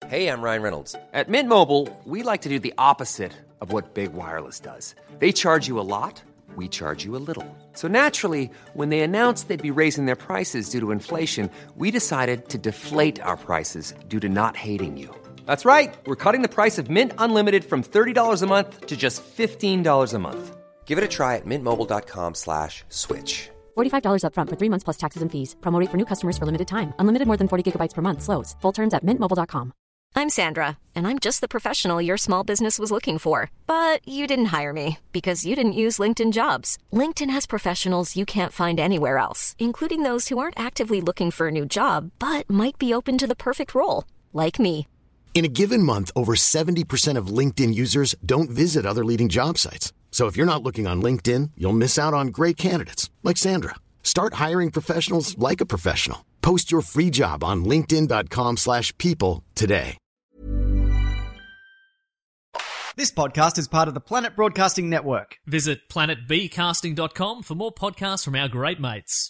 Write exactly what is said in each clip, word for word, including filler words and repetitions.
Hey, I'm Ryan Reynolds. At Mint Mobile, we like to do the opposite of what Big Wireless does. They charge you a lot, we charge you a little. So naturally, when they announced they'd be raising their prices due to inflation, we decided to deflate our prices due to not hating you. That's right. We're cutting the price of Mint Unlimited from thirty dollars a month to just fifteen dollars a month. Give it a try at mintmobile.com slash switch. forty-five dollars up front for three months plus taxes and fees. Promo rate for new customers for limited time. Unlimited more than forty gigabytes per month. Slows full terms at mint mobile dot com. I'm Sandra, and I'm just the professional your small business was looking for. But you didn't hire me because you didn't use LinkedIn Jobs. LinkedIn has professionals you can't find anywhere else, including those who aren't actively looking for a new job, but might be open to the perfect role, like me. In a given month, over seventy percent of LinkedIn users don't visit other leading job sites. So if you're not looking on LinkedIn, you'll miss out on great candidates like Sandra. Start hiring professionals like a professional. Post your free job on linkedin.com slash people today. This podcast is part of the Planet Broadcasting Network. Visit planet b casting dot com for more podcasts from our great mates.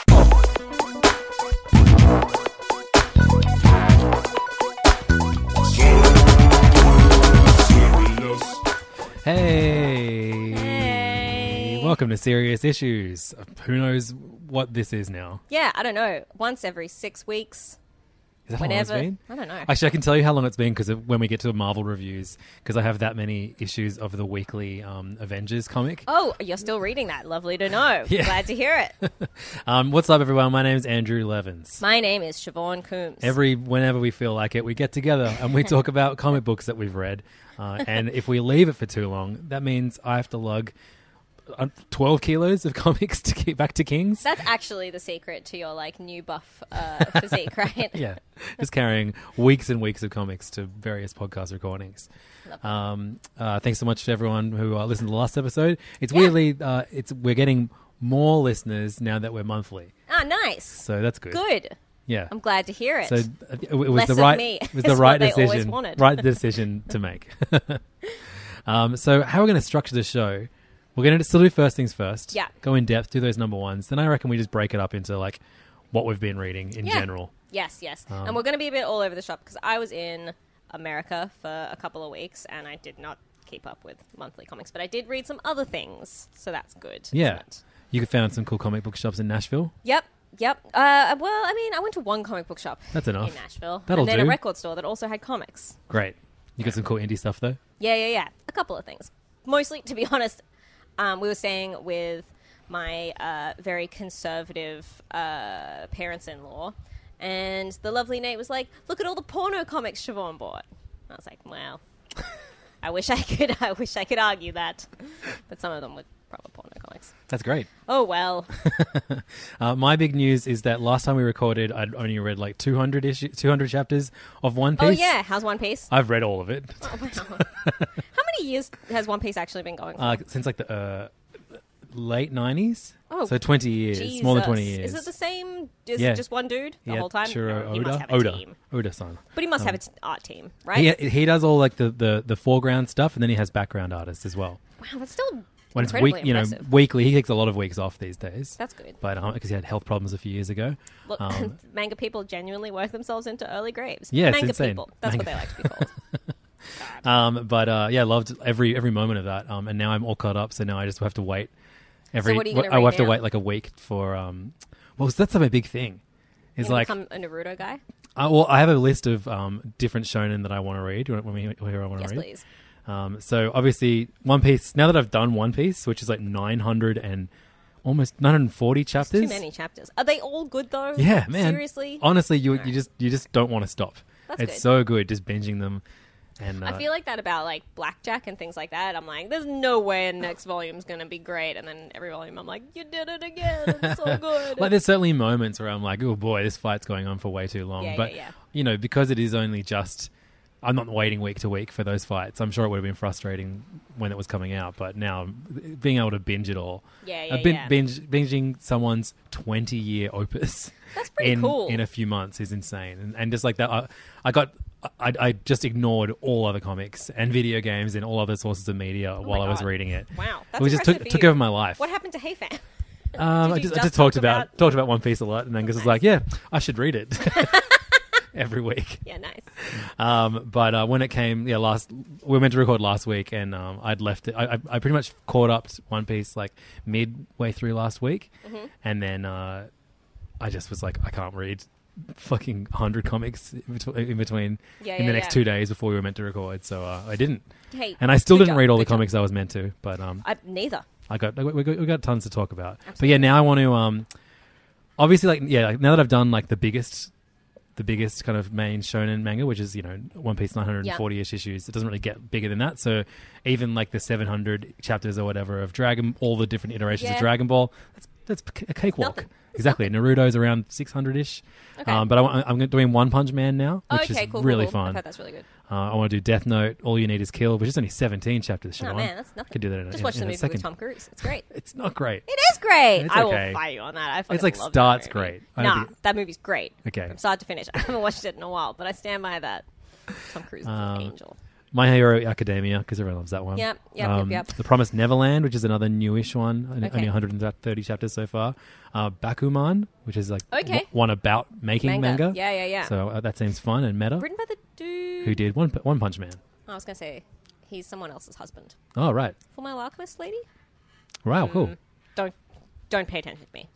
Hey. Hey. Welcome to Serious Issues. Who knows what this is now? Yeah, I don't know. Once every six weeks. Is that Whenever. how long it's been? I don't know. Actually, I can tell you how long it's been because when we get to Marvel reviews, because I have that many issues of the weekly um, Avengers comic. Oh, you're still reading that. Lovely to know. Yeah. Glad to hear it. um, what's up, everyone? My name's Andrew Levins. My name is Siobhan Coombs. Every whenever we feel like it, we get together and we talk about comic books that we've read. Uh, and if we leave it for too long, that means I have to lug twelve kilos of comics to get back to Kings. That's actually the secret to your like new buff uh, physique, right? Yeah, just carrying weeks and weeks of comics to various podcast recordings. Um, uh, thanks so much to everyone who uh, listened to the last episode. It's Yeah. weirdly, uh, it's we're getting more listeners now that we're monthly, Ah, nice. so that's good. Good. Yeah. I'm glad to hear it. So it, it was Less the of right, me it was is the right what they always decision, wanted. right decision to make. um, so how we're going to structure the show? We're going to still do first things first. Yeah. Go in depth, do those number ones. Then I reckon we just break it up into like what we've been reading in Yeah. general. Yes, yes. Um, and we're going to be a bit all over the shop because I was in America for a couple of weeks and I did not keep up with monthly comics, but I did read some other things, so that's good. Yeah. Isn't it? You found some cool comic book shops in Nashville. Yep. Yep. Uh, well, I mean, I went to one comic book shop. That's enough. In Nashville. That'll and then do. a record store that also had comics. Great. You got some cool indie stuff though. Yeah, yeah, yeah. A couple of things. Mostly, to be honest, um, we were staying with my uh, very conservative uh, parents-in-law, and the lovely Nate was like, "Look at all the porno comics Siobhan bought." And I was like, "Well, I wish I could. I wish I could argue that, but some of them were proper porno comics." That's great. Oh well. uh, my big news is that last time we recorded, I'd only read like two hundred issue, two hundred chapters of One Piece. Oh yeah, how's One Piece? I've read all of it. Oh, wow. How many years has One Piece actually been going for? Uh, since like the uh, late nineties. Oh, so twenty years, Jesus. more than twenty years. Is it the same? Is Yeah. it just one dude the yeah, whole time? Chiro No, he Oda, must have a Oda, team. Oda-san. But he must Um, have an art team, right? He he does all like the, the, the foreground stuff, and then he has background artists as well. Wow, that's still When it's incredibly week, you know, impressive. weekly, he takes a lot of weeks off these days. That's good. But because he had health problems a few years ago. Look, Um, manga people genuinely work themselves into early graves. Yeah, it's manga insane. people. That's Manga- what they like to be called. Um, but uh, yeah, loved every every moment of that. Um, and now I'm all caught up, so now I just have to wait. Every what are you gonna I read have to now? wait like a week for. Um, well, that's my big thing. Is You like, become a Naruto guy? uh, well, I have a list of um, different shonen that I want to read. When we hear I want to Yes, read. please. Um, so obviously, One Piece. Now that I've done One Piece, which is like nine hundred and almost nine hundred forty chapters. Too many chapters. Are they all good though? Yeah, man. Seriously? Honestly, you Alright. you just you just don't want to stop. That's it's good. so good, just binging them. And uh, I feel like that about like Blackjack and things like that. I'm like, there's no way the next volume's gonna be great, and then every volume I'm like, you did it again. It's so good. like there's certainly moments where I'm like, oh boy, this fight's going on for way too long. Yeah, but yeah, yeah. you know, because it is only just, I'm not waiting week to week for those fights. I'm sure it would have been frustrating when it was coming out, but now being able to binge it all, Yeah, yeah, I've been yeah. binge binging someone's twenty year opus. That's pretty in, cool. in a few months is insane, and, and just like that, I, I got. I, I just ignored all other comics and video games and all other sources of media while I was Oh God. reading it. Wow, that's it just impressive took for took you. over my life. What happened to Hey Fam? Um, Did I you just, I just just talked talk about, about- talked about One Piece a lot, and then Gus was like, "Yeah, I should read it." every week. Yeah, nice. Um, but uh, when it came, yeah, last we were meant to record last week, and um, I'd left it. I, I, I pretty much caught up to One Piece like midway through last week, Mm-hmm. and then uh, I just was like, I can't read fucking one hundred comics in between, in, between, Yeah, in yeah, the next yeah. two days before we were meant to record, so uh, I didn't. Hey, And I still good didn't job, read all the good job. comics I was meant to, but um, I, neither. I got we got, we got tons to talk about. But yeah, now I want to um, obviously like yeah, like, now that I've done like the biggest, the biggest kind of main shonen manga, which is you know One Piece nine hundred forty-ish issues. It doesn't really get bigger than that. So even like the seven hundred chapters or whatever of Dragon, all the different iterations Yeah. of Dragon Ball, that's that's a cakewalk. Nothing. Exactly. Naruto's around six hundred ish. Okay. Um, but I, I'm doing One Punch Man now, Oh, which okay, is cool, really cool, cool. fun. I've heard that's really good. Uh, I want to do Death Note. All You Need Is Kill, which is only seventeen chapters. Oh Siobhan. man, that's nothing. Could do that in a, Just in, watch in the a movie second. with Tom Cruise. It's great. It's not great. It is great. It's I okay. will fight you on that. I fucking It's like love starts that movie. great. I don't Nah, think- that movie's great. Okay. From start to finish. I haven't watched it in a while, but I stand by that. Tom Cruise is Um, an angel. My Hero Academia, because everyone loves that one. Yep, yep, um, yep, yep. The Promised Neverland, which is another newish one, only- Okay. only one hundred thirty chapters so far. Uh, Bakuman, which is like Okay. w- one about making Manga. manga. Yeah, yeah, yeah. So uh, that seems fun and meta. Written by the dude. Who did One One Punch Man? I was going to say, he's someone else's husband. Oh, right. For my Alchemist lady? Wow, cool. Mm, Don't don't pay attention to me.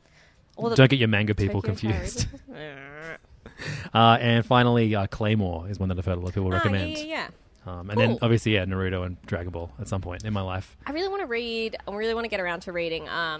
All the Don't get your manga people Tokyo confused. Terror- uh, and finally, uh, Claymore is one that I've heard a lot of people Ah, recommend. yeah, yeah, yeah. Um, and then Cool. obviously, yeah, Naruto and Dragon Ball at some point in my life. I really want to read. I really want to get around to reading. Um,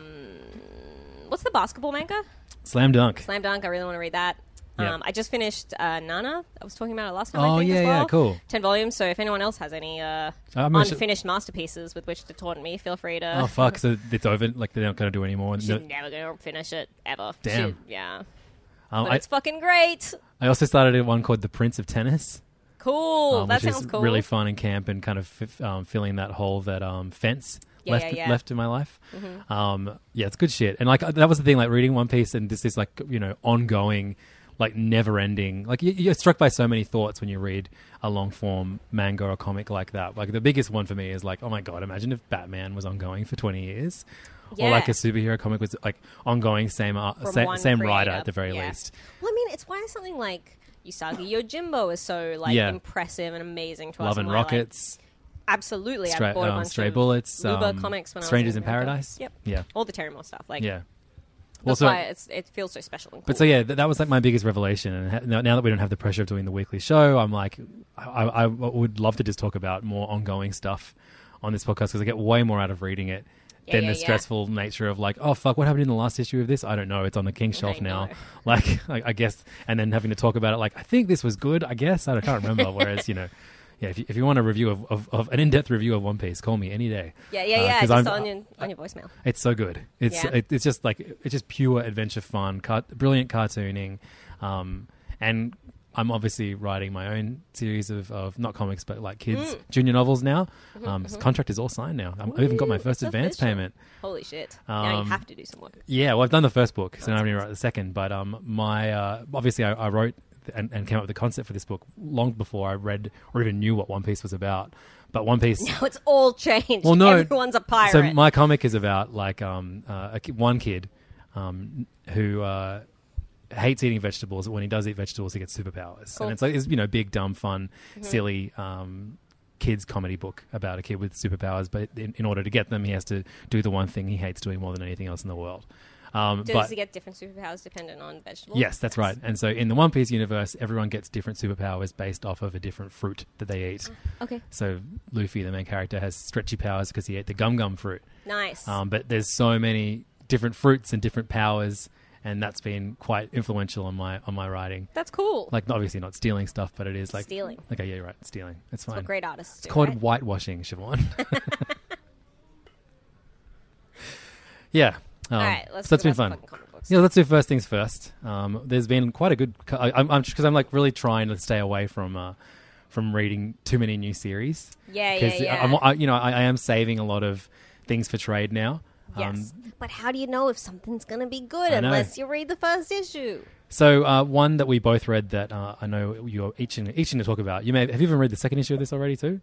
what's the basketball manga? Slam Dunk. Slam Dunk. I really want to read that. Yeah. Um, I just finished uh, Nana. I was talking about it last time. I Oh, think, yeah, as yeah, well. cool. Ten volumes. So if anyone else has any uh, I'm actually- unfinished masterpieces with which to taunt me, feel free to. Oh, fuck. So it's over. Like, they're not going to do any more. She's No- never going to finish it ever. Damn. She- yeah. Um, But I, it's fucking great. I also started one called The Prince of Tennis. Cool. um, that which sounds is cool. really fun in camp and kind of f- um, filling that hole that um, fence Yeah, left yeah, yeah. left in my life. Mhm. Um, yeah, it's good shit. And like that was the thing, like reading One Piece and this is like you know ongoing, like never ending. Like you, you're struck by so many thoughts when you read a long form manga or comic like that. Like the biggest one for me is like, oh my god, imagine if Batman was ongoing for twenty years. Yeah. Or like a superhero comic was like ongoing, same art, From same, one same creator. writer at the very Yeah. least. Well, I mean, it's why something like Usagi Yojimbo is so like Yeah. impressive and amazing to us. Love and why, like, Rockets. absolutely, Stray- I bought a um, bunch Stray of Bullets, Luba um, comics when Strangers I in was America. Paradise. Yep. Yeah. All the Terry Moore stuff. Like, Yeah. that's Also- why it's, it feels so special and cool. But so yeah, th- that was like my biggest revelation. And ha- now now that we don't have the pressure of doing the weekly show, I'm like, I, I, I would love to just talk about more ongoing stuff on this podcast because I get way more out of reading it Yeah, than yeah, the yeah. stressful nature of like, oh fuck, what happened in the last issue of this? I don't know. It's on the King shelf I now. know. Like, I, I guess, and then having to talk about it, like, I think this was good. I guess I, don't, I can't remember. Whereas you know. Yeah, if you, if you want a review of, of, of an in-depth review of One Piece, call me any day. yeah, yeah, Uh, yeah. 'cause just I'm- on your, on your voicemail. It's so good. It's Yeah. it, it's just like it's just pure adventure fun, car- brilliant cartooning, um, and I'm obviously writing my own series of, of not comics but like kids Mm. junior novels now. Mhm, Um, mhm. Contract is all signed now. I'm, I've even got my Ooh, first it's advance official. payment. Holy shit! now you Um, have to do some work. Yeah, well, I've done the first book, so Oh, now I that's need to write the second. But um, my uh, obviously I, I wrote and, and came up with the concept for this book long before I read or even knew what One Piece was about. But One Piece. Now it's all changed. Well, no, everyone's a pirate. So my comic is about like um uh, a, ki- one kid um who uh, hates eating vegetables, but when he does eat vegetables, he gets superpowers. Cool. And it's like it's you know big, dumb, fun, Mhm. silly um kids comedy book about a kid with superpowers. But in, in order to get them, he has to do the one thing he hates doing more than anything else in the world. Um, Does but he get different superpowers dependent on vegetables? yes, that's right. And so in the One Piece universe, everyone gets different superpowers based off of a different fruit that they eat. Okay. So Luffy, the main character, has stretchy powers because he ate the gum gum fruit. Nice. Um, but there's so many different fruits and different powers, and that's been quite influential on my on my writing. That's cool. Like, obviously not stealing stuff, but it is like Stealing. Okay, yeah, you're right, stealing. It's fine. what great artists It's do, called right? whitewashing, Siobhan. yeah. Um, All right, let's so that's talk been about fun. some fucking comic books. Yeah, let's do first things first. Um, there's been quite a good. co- I, I'm I'm because I'm like really trying to stay away from uh, from reading too many new series. Yeah, yeah, 'Cause yeah. I'm, I, you know, I, I am saving a lot of things for trade now. Yes. Um, But how do you know if something's going to be good I know. unless you read the first issue? So uh, one that we both read that uh, I know you're itching itching to talk about. You may have you even read the second issue of this already too?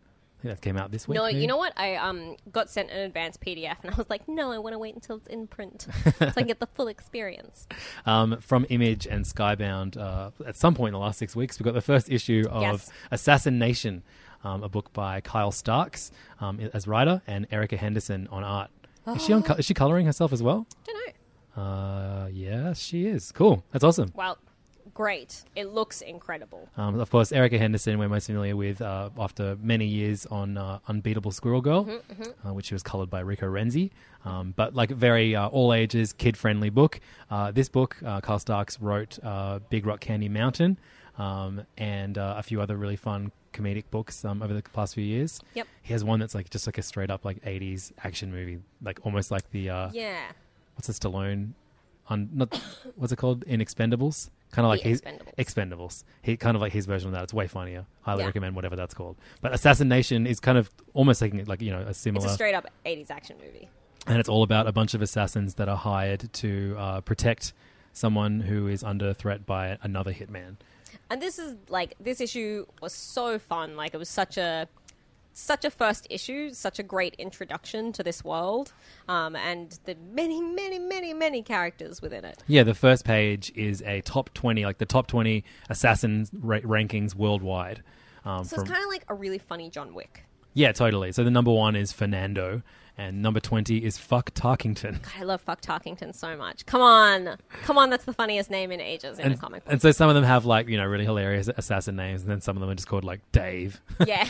think that came out this week. No, maybe? you know what? I um got sent an advanced P D F, and I was like, no, I want to wait until it's in print so I can get the full experience. Um, from Image and Skybound, uh, at some point in the last six weeks, we got the first issue of Yes. Assassin Nation, um, a book by Kyle Starks um, as writer and Erica Henderson on art. Is she on? Co- is she coloring herself as well? Don't know. Uh, yeah, she is. Cool. That's awesome. Well, great. It looks incredible. Um, of course, Erica Henderson, we're most familiar with uh, after many years on uh, Unbeatable Squirrel Girl, Mm-hmm, uh, which was coloured by Rico Renzi. Um, but like a very uh, all ages, kid friendly book. Uh, this book, uh, Kyle Starks wrote uh, Big Rock Candy Mountain um, and uh, a few other really fun comedic books um, over the past few years. Yep. He has one that's like just like a straight up like eighties action movie, like almost like the uh, Yeah. what's the Stallone on not what's it called in Expendables, kind of like The his Expendables. Expendables. He kind of like his version of that. It's way funnier. Highly Yeah. recommend whatever that's called. But Assassination is kind of almost like like you know a similar, It's a straight up eighties action movie. and it's all about a bunch of assassins that are hired to uh, protect someone who is under threat by another hitman. And this is like this issue was so fun. Like it was such a such a first issue, such a great introduction to this world, um, and the many, many, many, many characters within it. Yeah, the first page is a top twenty, like the top twenty assassins ra- rankings worldwide. Um, So from, it's kind of like a really funny John Wick. yeah, totally. So the number one is Fernando, and number twenty is Fuck Tarkington. God, I love Fuck Tarkington so much. Come on, come on, that's the funniest name in ages in And, a comic book. and so some of them have like, you know, really hilarious assassin names, and then some of them are just called like Dave, Yeah,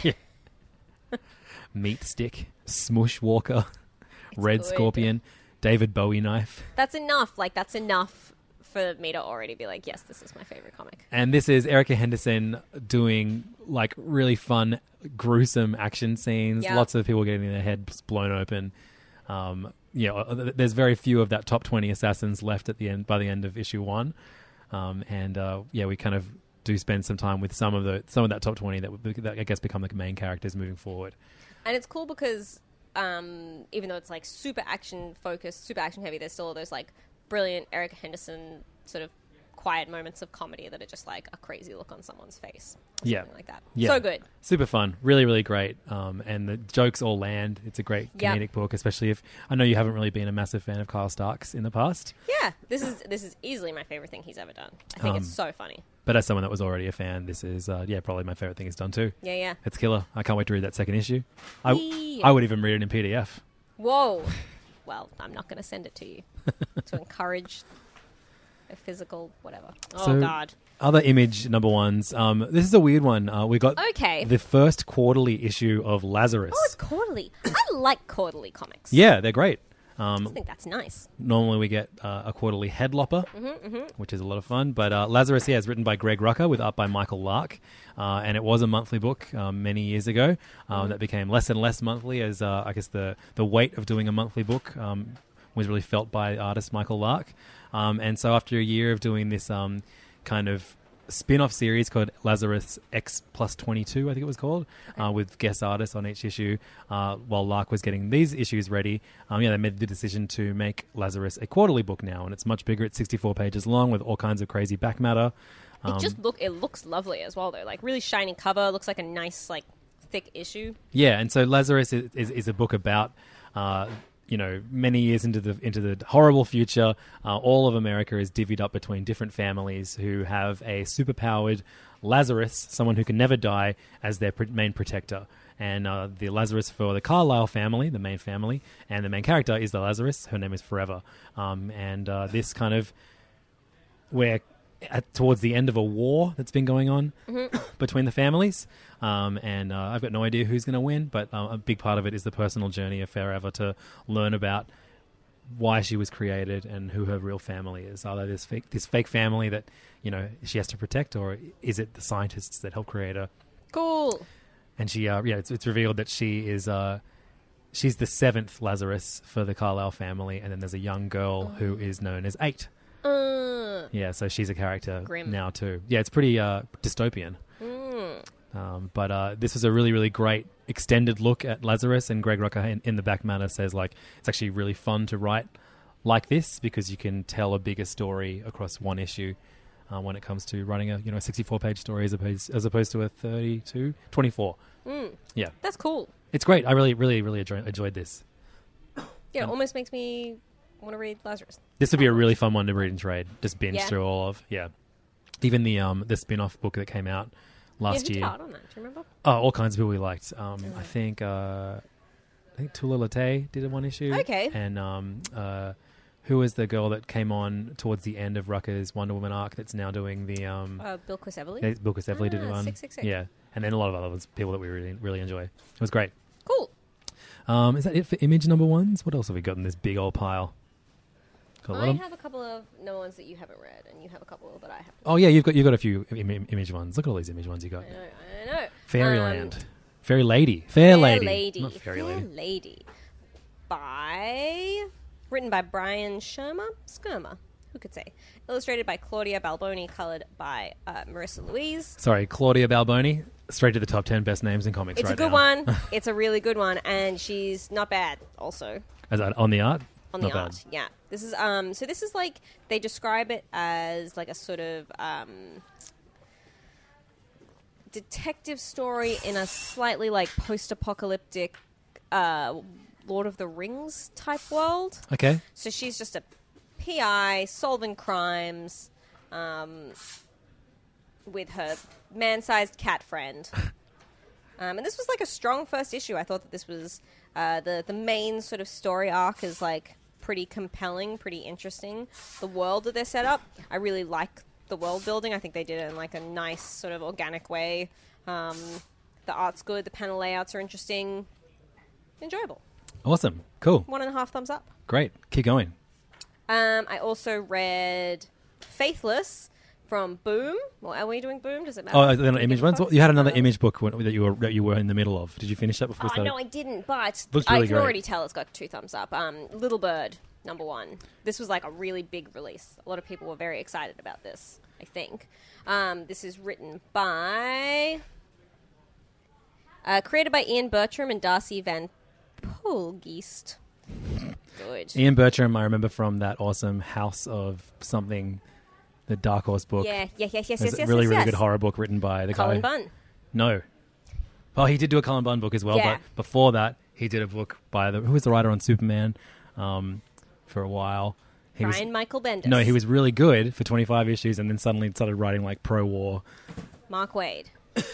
Meat Stick, Smush Walker, Red good. Scorpion, David Bowie Knife. that's enough. Like that's enough for me to already be like, yes, this is my favorite comic. And this is Erica Henderson doing like really fun, gruesome action scenes. Yeah. Lots of people getting their heads blown open. Um, you know, there's very few of that top twenty assassins left at the end by the end of issue one. Um, and uh, yeah, we kind of do spend some time with some of the some of that top twenty that, would, that I guess become the main characters moving forward. And it's cool because um, even though it's like super action focused, super action heavy, there's still all those like brilliant Erica Henderson sort of quiet moments of comedy that are just like a crazy look on someone's face. Or Yeah. something like that. Yeah. So good. Super fun. Really, really great. Um, and the jokes all land. It's a great Yep. comedic book, especially if I know you haven't really been a massive fan of Kyle Starks in the past. Yeah, this is this is easily my favorite thing he's ever done. I think Um, it's so funny. But as someone that was already a fan, this is, uh, yeah, probably my favorite thing he's done too. Yeah, yeah. It's killer. I can't wait to read that second issue. I, Yee. I would even read it in P D F. Whoa. Well, I'm not going to send it to you to encourage a physical whatever. Oh, So- God. Other Image number ones. Um, this is a weird one. Uh, we got Okay. the first quarterly issue of Lazarus. Oh, it's quarterly. I like quarterly comics. Yeah, they're great. I Um, just think that's nice. normally we get uh, a quarterly headlopper, Mm-hmm, which is a lot of fun. But uh, Lazarus, yeah, is written by Greg Rucka with art by Michael Lark. Uh, and it was a monthly book um, many years ago. Um, Mm-hmm. That became less and less monthly as, uh, I guess, the, the weight of doing a monthly book um, was really felt by artist Michael Lark. Um, and so after a year of doing this um, kind of spin-off series called Lazarus X plus twenty-two, I think it was called, uh, with guest artists on each issue, uh, while Lark was getting these issues ready. Um, yeah, they made the decision to make Lazarus a quarterly book now, and it's much bigger. It's sixty-four pages long with all kinds of crazy back matter. Um, It just look it looks lovely as well though. Like really shiny cover, looks like a nice like thick issue. Yeah, and so Lazarus is, is, is a book about, uh, you know, many years into the into the horrible future. Uh, all of America is divvied up between different families who have a superpowered Lazarus, someone who can never die, as their pr- main protector. And uh, the Lazarus for the Carlisle family, the main family, and the main character is the Lazarus. Her name is Forever. Um, and uh, this kind of, we're at, towards the end of a war that's been going on between the families. Um, and uh, I've got no idea who's going to win, but uh, a big part of it is the personal journey of Forever to learn about why she was created and who her real family is. Are they this fake, this fake family that, you know, she has to protect, or is it the scientists that helped create her? Cool. And she, uh, yeah, it's, it's revealed that she is, uh, she's the seventh Lazarus for the Carlisle family, and then there's a young girl who is known as Eight. Uh, Yeah, so she's a character Grim. now too. Yeah, it's pretty uh, dystopian. mm. Um, but uh, this was a really, really great extended look at Lazarus, and Greg Rucka in, in the back matter says like it's actually really fun to write like this because you can tell a bigger story across one issue uh, when it comes to writing a you know sixty-four page story as opposed as opposed to a thirty-two, twenty-four Mm. Yeah. That's cool. It's great. I really, really, really enjoy- enjoyed this. Yeah, it almost makes me want to read Lazarus. This would be a really fun one to read and trade. Just binge Yeah. through all of. Yeah. Even the um the spin-off book that came out last yeah, who year. did art on that? Do you remember? Oh, all kinds of people we liked. Um, I think uh, I think Tula Late did a one issue. Okay. And um, uh, who was the girl that came on towards the end of Rucker's Wonder Woman arc that's now doing the um, Uh, Bill Quisevely? yeah, Bill Quisevely did Ah, one. sick, sick, sick. Yeah, and then a lot of other ones, people that we really really enjoy. It was great. Cool. Um, is that it for image number ones? What else have we got in this big old pile? Got a lot I of- have a couple of no ones that you haven't read, and you have a couple that I haven't. Oh yeah, you've got you've got a few Im- Im- image ones. Look at all these image ones you got. I know, I know. Fairyland, Um, Fairy Lady, Fair, Fair Lady, Lady. not Fairy Fair Lady. Lady. By... Written by Brian Shermer? Skirmer. Who could say? Illustrated by Claudia Balboni, coloured by uh, Marissa Louise. Sorry, Claudia Balboni. Straight to the top ten best names in comics It's right a good now. one. It's a really good one, and she's not bad also. As that on the art? On Not the bad. art, yeah. This is um. So this is like they describe it as like a sort of um detective story in a slightly like post-apocalyptic uh Lord of the Rings type world. Okay. So she's just a P I solving crimes um, with her man-sized cat friend. Um, and this was like a strong first issue. I thought that this was uh, the the main sort of story arc is like pretty compelling, pretty interesting. The world that they're set up, I really like the world building. I think they did it in like a nice sort of organic way. Um, the art's good. The panel layouts are interesting. Enjoyable. Awesome. Cool. One and a half thumbs up. Great. Keep going. Um, I also read Faithless from Boom. Well, are we doing Boom? Does it matter? Oh, they're not Do we image give a ones. fuck? You had another Um, image book when- that you were that you were in the middle of. Did you finish that before we Oh, started? no, I didn't, but Looks I really can great. already tell it's got two thumbs up. Um, Little Bird, number one. This was like a really big release. A lot of people were very excited about this, I think. Um, this is written by... Uh, created by Ian Bertram and Darcy Van Poelgeest. Good. Ian Bertram, I remember from that awesome House of something, the Dark Horse book. Yeah, yeah, yes, yes, There's yes, a yes, really, yes, really yes. good horror book written by the Colin guy. Bunn. No. Oh, he did do a Colin Bunn book as well, Yeah. but before that, he did a book by the who was the writer on Superman um, for a while. He Brian was, Michael Bendis. No, he was really good for twenty-five issues, and then suddenly started writing like pro-war. Mark Wade.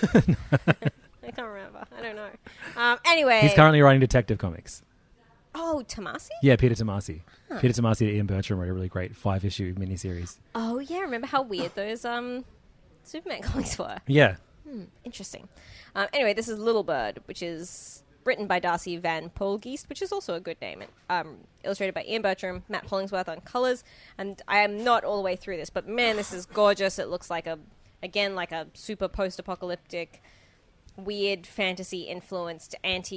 I can't remember. I don't know. Um, anyway. He's currently writing Detective Comics. Oh, Tomasi? Yeah, Peter Tomasi. Peter Tomasi and Ian Bertram wrote a really great five-issue miniseries. Oh, yeah. Remember how weird those um, Superman comics were? Yeah. Interesting. Um, anyway, this is Little Bird, which is written by Darcy Van Poelgeest, which is also a good name. Um, illustrated by Ian Bertram, Matt Hollingsworth on colors. And I am not all the way through this, but man, this is gorgeous. It looks like a, again, like a super post-apocalyptic, weird fantasy-influenced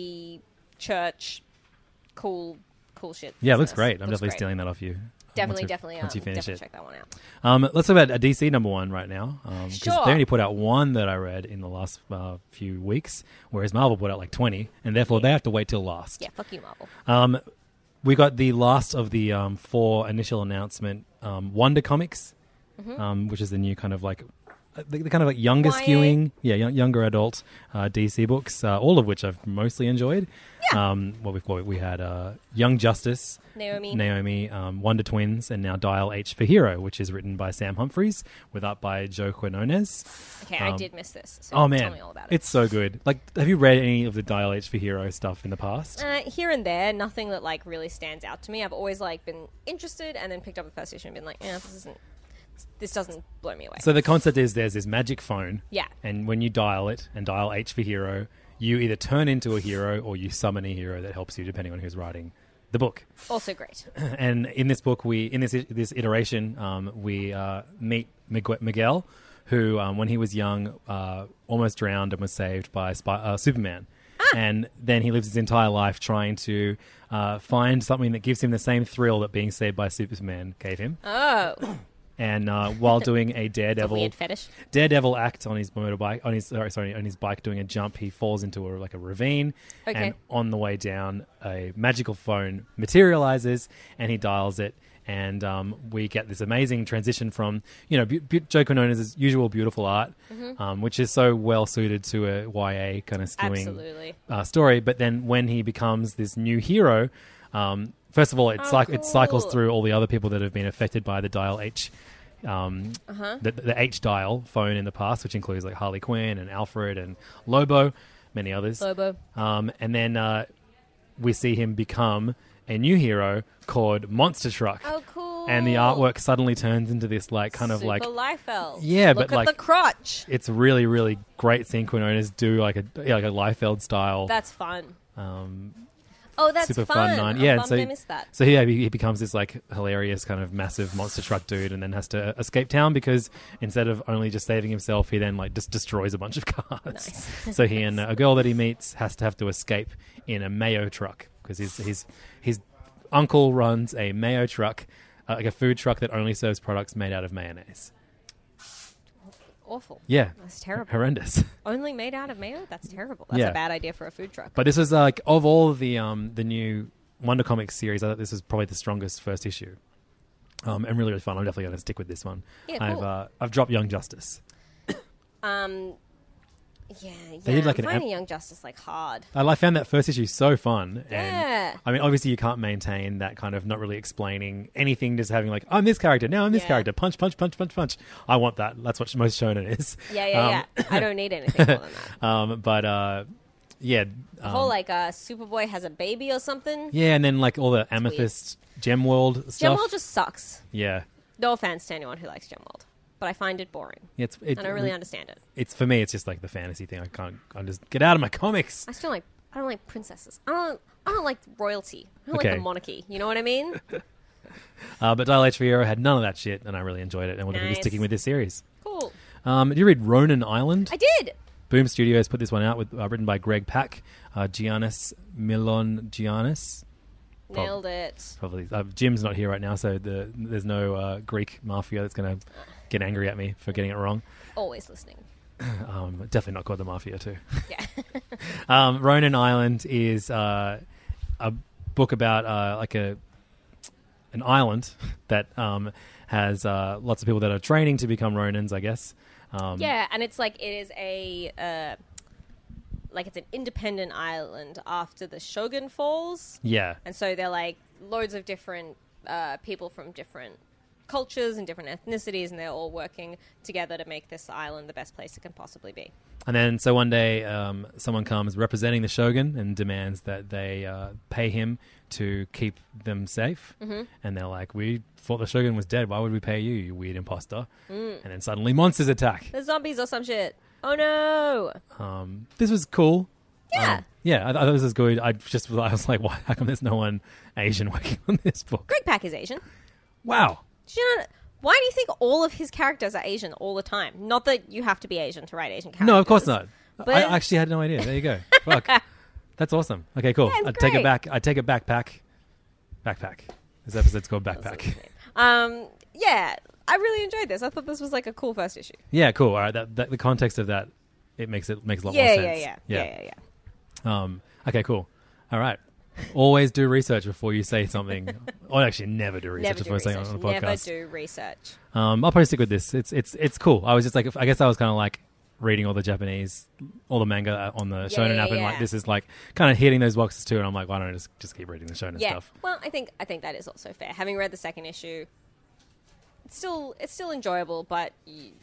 anti-church, cool, cool shit. Yeah, it looks business. great. I'm Looks definitely great. stealing that off you. Definitely, once you- definitely. Once you um, finish definitely it. check that one out. Um, let's talk about a D C number one right now. Um, 'cause Sure. They only put out one that I read in the last uh, few weeks, whereas Marvel put out like twenty, and therefore they have to wait till last. Yeah, fuck you, Marvel. Um, we got the last of the um, four initial announcement um, Wonder Comics, Mm-hmm. um, which is the new kind of like uh, the, the kind of like younger Y A. skewing, yeah, young, younger adult uh, D C books, uh, all of which I've mostly enjoyed. Yeah. Um, well, we well, we had uh, Young Justice, Naomi. Naomi, um, Wonder Twins, and now Dial H for Hero, which is written by Sam Humphries, with art by Joe Quinones. Okay, I Um, did miss this. So Oh man, tell me all about it. it's so good. Like, have you read any of the Dial H for Hero stuff in the past? Uh, here and there, nothing that like really stands out to me. I've always like been interested, and then picked up the first issue and been like, "Yeah, this isn't. This doesn't blow me away." So the concept is there's this magic phone, Yeah. and when you dial it and dial H for Hero, you either turn into a hero or you summon a hero that helps you, depending on who's writing the book. Also great. And in this book, we in this this iteration, um, we uh, meet Migu- Miguel, who um, when he was young, uh, almost drowned and was saved by Spy- uh, Superman. And then he lives his entire life trying to uh, find something that gives him the same thrill that being saved by Superman gave him. Oh, And uh, while doing a a Daredevil weird fetish. Daredevil act on his motorbike, on his sorry, sorry, on his bike doing a jump, he falls into a, like a ravine, Okay. and on the way down, a magical phone materializes, and he dials it, And um, we get this amazing transition from, you know, Bu- Bu- Joe Quinones' usual beautiful art, mm-hmm. um, which is so well suited to a Y A kind of skewing uh, story. But then when he becomes this new hero, um, first of all, it, oh, cyc- cool. it cycles through all the other people that have been affected by the Dial H, um, uh-huh. the, the H Dial phone in the past, which includes like Harley Quinn and Alfred and Lobo, many others. Lobo. Um, and then uh, we see him become a new hero called Monster Truck. Oh, cool. And the artwork suddenly turns into this like kind of Super like Liefeld. Yeah, Look but at like the crotch. It's really, really great seeing Quinones do like a yeah, like a Liefeld style. That's fun. Um, oh, that's super fun. fun nine. I'm Yeah, bummed so I missed that. So yeah, he, he becomes this like hilarious kind of massive monster truck dude, and then has to escape town because instead of only just saving himself, he then like just destroys a bunch of cars. Nice. So he and a girl that he meets has to have to escape in a mayo truck because his his his uncle runs a mayo truck, uh, like a food truck that only serves products made out of mayonnaise. Awful. Yeah. That's terrible. Horrendous. Only made out of mayo? That's terrible. That's Yeah. a bad idea for a food truck. But this was like, of all the um, the new Wonder Comics series, I thought this was probably the strongest first issue. Um, and really, really fun. I'm definitely going to stick with this one. Yeah, I've cool. uh, I've dropped Young Justice. Um, yeah, yeah. They did like I'm an finding ep- Young Justice like hard. I I found that first issue so fun. And, Yeah. I mean, obviously, you can't maintain that kind of not really explaining anything, just having like, I'm this character, now I'm this Yeah. character, punch, punch, punch, punch, punch. I want that. That's what most shonen is. Yeah, yeah, Um, yeah. I don't need anything more than that. Um, but uh, yeah. The um, whole like uh, Superboy has a baby or something. Yeah, and then like all the Amethyst Gem World stuff. Gemworld just sucks. Yeah. No offense to anyone who likes Gemworld, but I find it boring. It's, it, I don't really understand it. It's for me. It's just like the fantasy thing. I can't. I just get out of my comics. I still like. I don't like princesses. I don't. I don't like royalty. I don't Okay. like the monarchy. You know what I mean? Uh, but Dial H Fiero had none of that shit, and I really enjoyed it. And we're going to be Nice. sticking with this series. Cool. Um, did you read Ronin Island? I did. Boom Studios put this one out with uh, written by Greg Pak, uh, Giannis Milon Giannis. Prob- Nailed it. Probably. Uh, Jim's not here right now, so the, there's no uh, Greek mafia that's going to get angry at me for getting it wrong. Always listening. Um, definitely not called the Mafia too. Yeah. um, Ronin Island is uh, a book about uh, like a an island that um, has uh, lots of people that are training to become Ronins, I guess. Um, Yeah, and it's like it is a uh, like it's an independent island after the Shogun falls, Yeah. and so they're like loads of different uh, people from different cultures and different ethnicities, and they're all working together to make this island the best place it can possibly be. And then so one day um, someone comes representing the Shogun and demands that they uh, pay him to keep them safe. Mm-hmm. And they're like, we thought the Shogun was dead. Why would we pay you, you weird imposter? Mm. And then suddenly monsters attack. There's zombies or some shit. Oh no! Um, this was cool. Yeah. Um, yeah, I, I thought this was good. I just I was like, why? How come there's no one Asian working on this book? Greg Pak is Asian. Wow. Did you know? Why do you think all of his characters are Asian all the time? Not that you have to be Asian to write Asian characters. No, of course not. But- I actually had no idea. There you go. Fuck. That's awesome. Okay, cool. Yeah, it's I take it great. back. I take it backpack. Backpack. This episode's called Backpack. Um, yeah, I really enjoyed this. I thought this was like a cool first issue. Yeah, cool. All right. That, that the context of that, it makes it makes a lot Yeah, more yeah, sense. yeah, yeah, yeah, yeah. Um. Okay. Cool. All right. Always do research before you say something. Or actually, never do research Never do before saying research. it on a podcast. Never do research. Um, I'll probably stick with this. It's it's it's cool. I was just like, I guess I was kind of like reading all the Japanese, all the manga on the Shonen yeah, app, and yeah. like this is like kind of hitting those boxes too. And I'm like, why don't I just just keep reading the Shonen Yeah. stuff? Well, I think I think that is also fair. Having read the second issue, it's still it's still enjoyable, but you,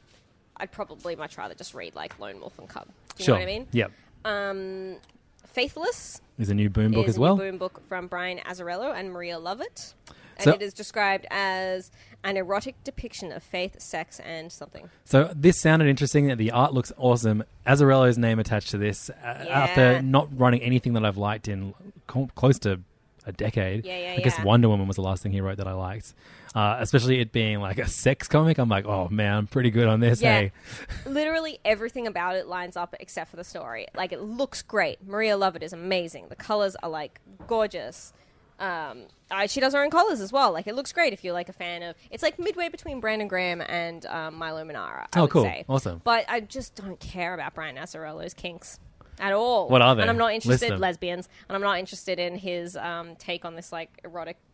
I'd probably much rather just read like Lone Wolf and Cub. Do you Sure. know what I mean? Yep. Um, Faithless Is a new Boom book is as a well. new Boom book from Brian Azzarello and Maria Lovett. And So- it is described as an erotic depiction of faith, sex, and something. So this sounded interesting. The art looks awesome. Azzarello's name attached to this uh, after not running anything that I've liked in co- close to a decade. Yeah, yeah, I guess yeah. Wonder Woman was the last thing he wrote that I liked. Uh, especially it being like a sex comic. I'm like, oh man, I'm pretty good on this. Yeah. Hey, Literally everything about it lines up except for the story. Like, it looks great. Maria Lovett is amazing. The colors are, like, gorgeous. Um, uh, she does her own colors as well. Like, it looks great if you're, like, a fan of... It's, like, midway between Brandon Graham and um, Milo Manara, I Oh, would cool. say. Awesome. But I just don't care about Brian Azzarello's kinks at all. What are they? And I'm not List interested them. lesbians. And I'm not interested in his um, take on this, like, erotic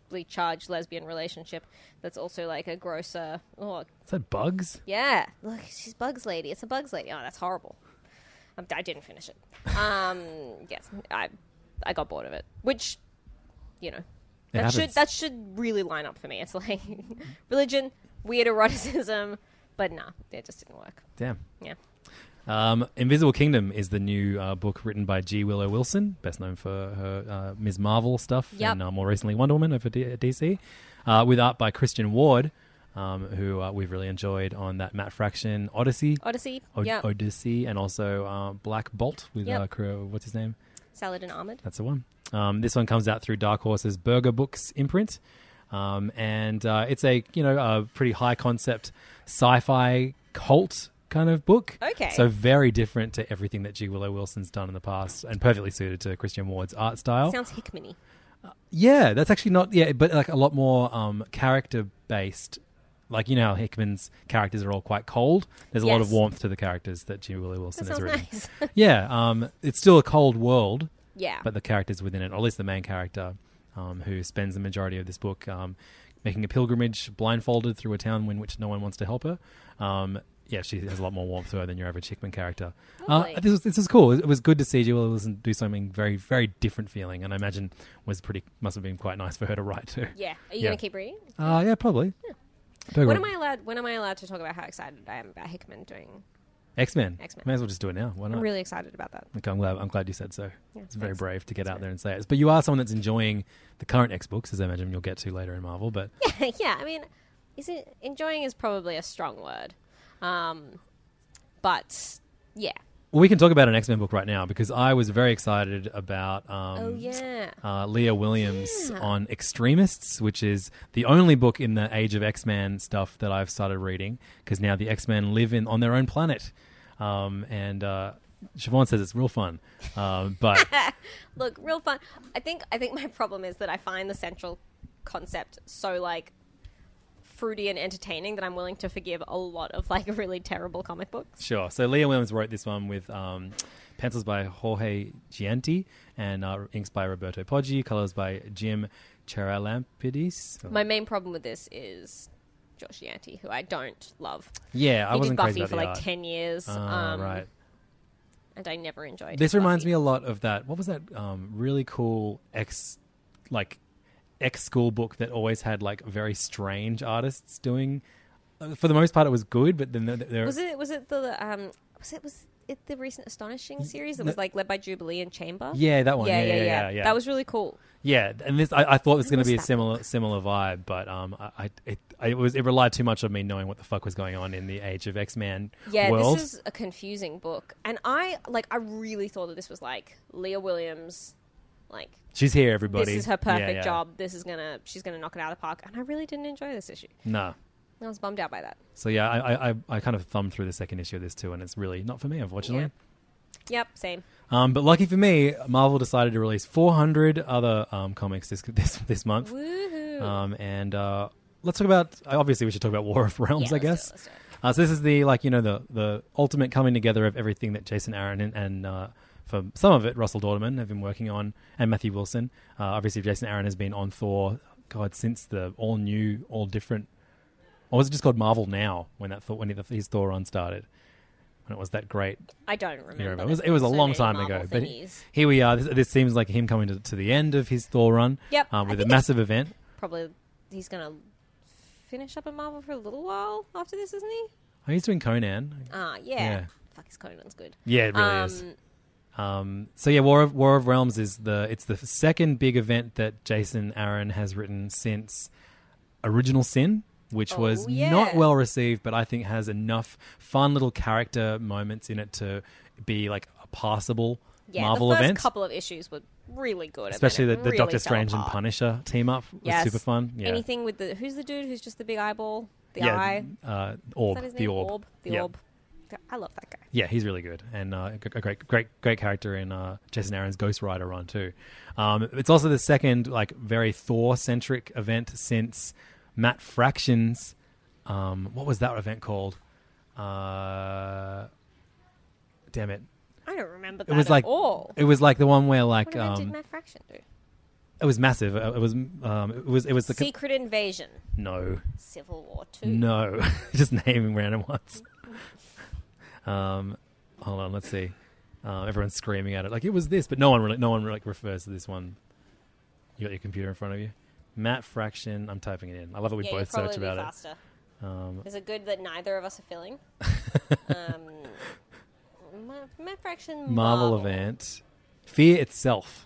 sexually charged lesbian relationship that's also like a grosser. Oh, Is that Bugs? yeah. Look, she's Bugs Lady. It's a Bugs Lady. Oh, that's horrible. Um, I didn't finish it. Um, yes, I I got bored of it. Which, you know, that happens. should that should really line up for me. It's like religion, weird eroticism, but nah, it just didn't work. Damn. Yeah. Um, Invisible Kingdom is the new uh, book written by G. Willow Wilson, best known for her uh, Miz Marvel stuff, Yep. and uh, more recently Wonder Woman over D- at D C, uh, with art by Christian Ward, um, who uh, we've really enjoyed on that Matt Fraction Odyssey, Odyssey. O- yeah. Odyssey, and also uh, Black Bolt with Yep. uh, Cro- what's his name? Saladin Ahmed. That's the one. Um, this one comes out through Dark Horse's Burger Books imprint, um, and uh, it's a you know a pretty high concept sci-fi cult kind of book. Okay. So very different to everything that G. Willow Wilson's done in the past, and perfectly suited to Christian Ward's art style. Sounds Hickman-y. Yeah, that's actually not. Yeah, but like a lot more um, character based. Like you know how Hickman's characters are all quite cold. There's a lot of Yes. warmth to the characters that G. Willow Wilson That has sounds written. nice. Yeah, um, it's still a cold world. Yeah. But the characters within it, or at least the main character, um, who spends the majority of this book um, making a pilgrimage blindfolded through a town in which no one wants to help her. Um, yeah, she has a lot more warmth to her than your average Hickman character. Uh, Lovely. this was this was cool. It was good to see Jill Wilson do something very very different feeling, and I imagine was pretty must have been quite nice for her to write too. Yeah. Are you Yeah. gonna keep reading? Uh, yeah, probably. Very When well. am I allowed? When am I allowed to talk about how excited I am about Hickman doing? X-Men. X-Men. May as well just do it now. Why not? I'm really excited about that. Okay, I'm glad. I'm glad you said so. Yeah, it's very thanks. brave to get out there and say it. But you are someone that's enjoying the current X books, as I imagine you'll get to later in Marvel. But Yeah. I mean, is it enjoying is probably a strong word, um, but yeah. well, we can talk about an X-Men book right now because I was very excited about. Um, Oh yeah. uh, Leah Williams Yeah. on Extremists, which is the only book in the Age of X-Men stuff that I've started reading because now the X-Men live in on their own planet. Um, and uh, Siobhan says it's real fun. Um, but Look, real fun. I think I think my problem is that I find the central concept so like fruity and entertaining that I'm willing to forgive a lot of like really terrible comic books. sure. So Leah Williams wrote this one with um, pencils by Jorge Gianti and uh, inks by Roberto Poggi, colors by Jim Charalampidis. My main problem with this is Josh Yanti, who I don't love. Yeah, I he wasn't did crazy Buffy about for the like art. ten years. Ah, um, right. And I never enjoyed This his reminds Buffy. me a lot of that. What was that um, really cool ex, like, ex school book that always had like very strange artists doing? Uh, For the most part, it was good, but then there, there Was it was it the um was it was it the recent Astonishing series that no- was like led by Jubilee and Chamber? Yeah, that one. Yeah, Yeah, yeah, yeah, yeah. yeah, yeah. That was really cool. yeah, and this I, I thought it was I going to missed be a that similar book. similar vibe, but um, I, I it, I, it was it relied too much on me knowing what the fuck was going on in the Age of X-Men Yeah, world. this is a confusing book, and I like I really thought that this was like Leah Williams, like She's here, everybody. this is her Yeah, perfect yeah. job. This is gonna she's gonna knock it out of the park, and I really didn't enjoy this issue. No. I was bummed out by that. So yeah, I, I I I kind of thumbed through the second issue of this too, and it's really not for me, unfortunately. Yep, same. Um, but lucky for me, Marvel decided to release four hundred other um, comics this this this month. Woohoo! Um, and uh, let's talk about. Obviously, we should talk about War of Realms, Yeah, I let's do it, guess. let's do it. Uh, so this is the like you know the the ultimate coming together of everything that Jason Aaron and, and uh, for some of it Russell Dauterman have been working on, and Matthew Wilson. Uh, obviously, Jason Aaron has been on Thor, God, since the all new, all different. Or was it just called Marvel Now when that Thor, when his Thor run started? When it was that great. I don't remember. era. It There's was it was a so long many time Marvel ago, but thingies. here we are. This, this seems like him coming to, to the end of his Thor run. Yep, um, I with a think it's- massive event. Probably he's gonna finish up at Marvel for a little while after this, isn't he? Oh, he's doing Conan. Ah, yeah. Yeah. Fuck, his Conan's good. Yeah, it really um, is. Um, so yeah, War of War of Realms is the it's the second big event that Jason Aaron has written since Original Sin, which Oh, was yeah. not well received, but I think has enough fun little character moments in it to be like a passable Yeah, Marvel the first event. couple of issues were really good. Especially and the, then it the really Doctor fell Strange and apart. Punisher team up was Yes. super fun. Yeah, Anything with the who's the dude who's just the big eyeball, the yeah, eye. uh, Is Orb, that his the name? Orb, The Yeah. Orb. I love that guy. Yeah, he's really good, and uh, a great, great, great character in uh, Jason Aaron's Ghost Rider run too. Um, it's also the second like very Thor-centric event since Matt Fraction's. Um, what was that event called? Uh, damn it! I don't remember that It was at like all. it was like the one where like What event did um, Matt Fraction do? It was massive. Uh, It was. Um, it was. It was the co- Secret Invasion. no, Civil War Two. no. Just naming random ones. Um, hold on. Let's see. Uh, everyone's screaming at it like it was this, but no one really. No one like refers to this one. You got your computer in front of you. Matt Fraction. I'm typing it in. I love that we Yeah, both you'd probably search be about faster. it. Um, Is it good that neither of us are filling? um, Ma- Matt Fraction. Marvel event. Fear itself.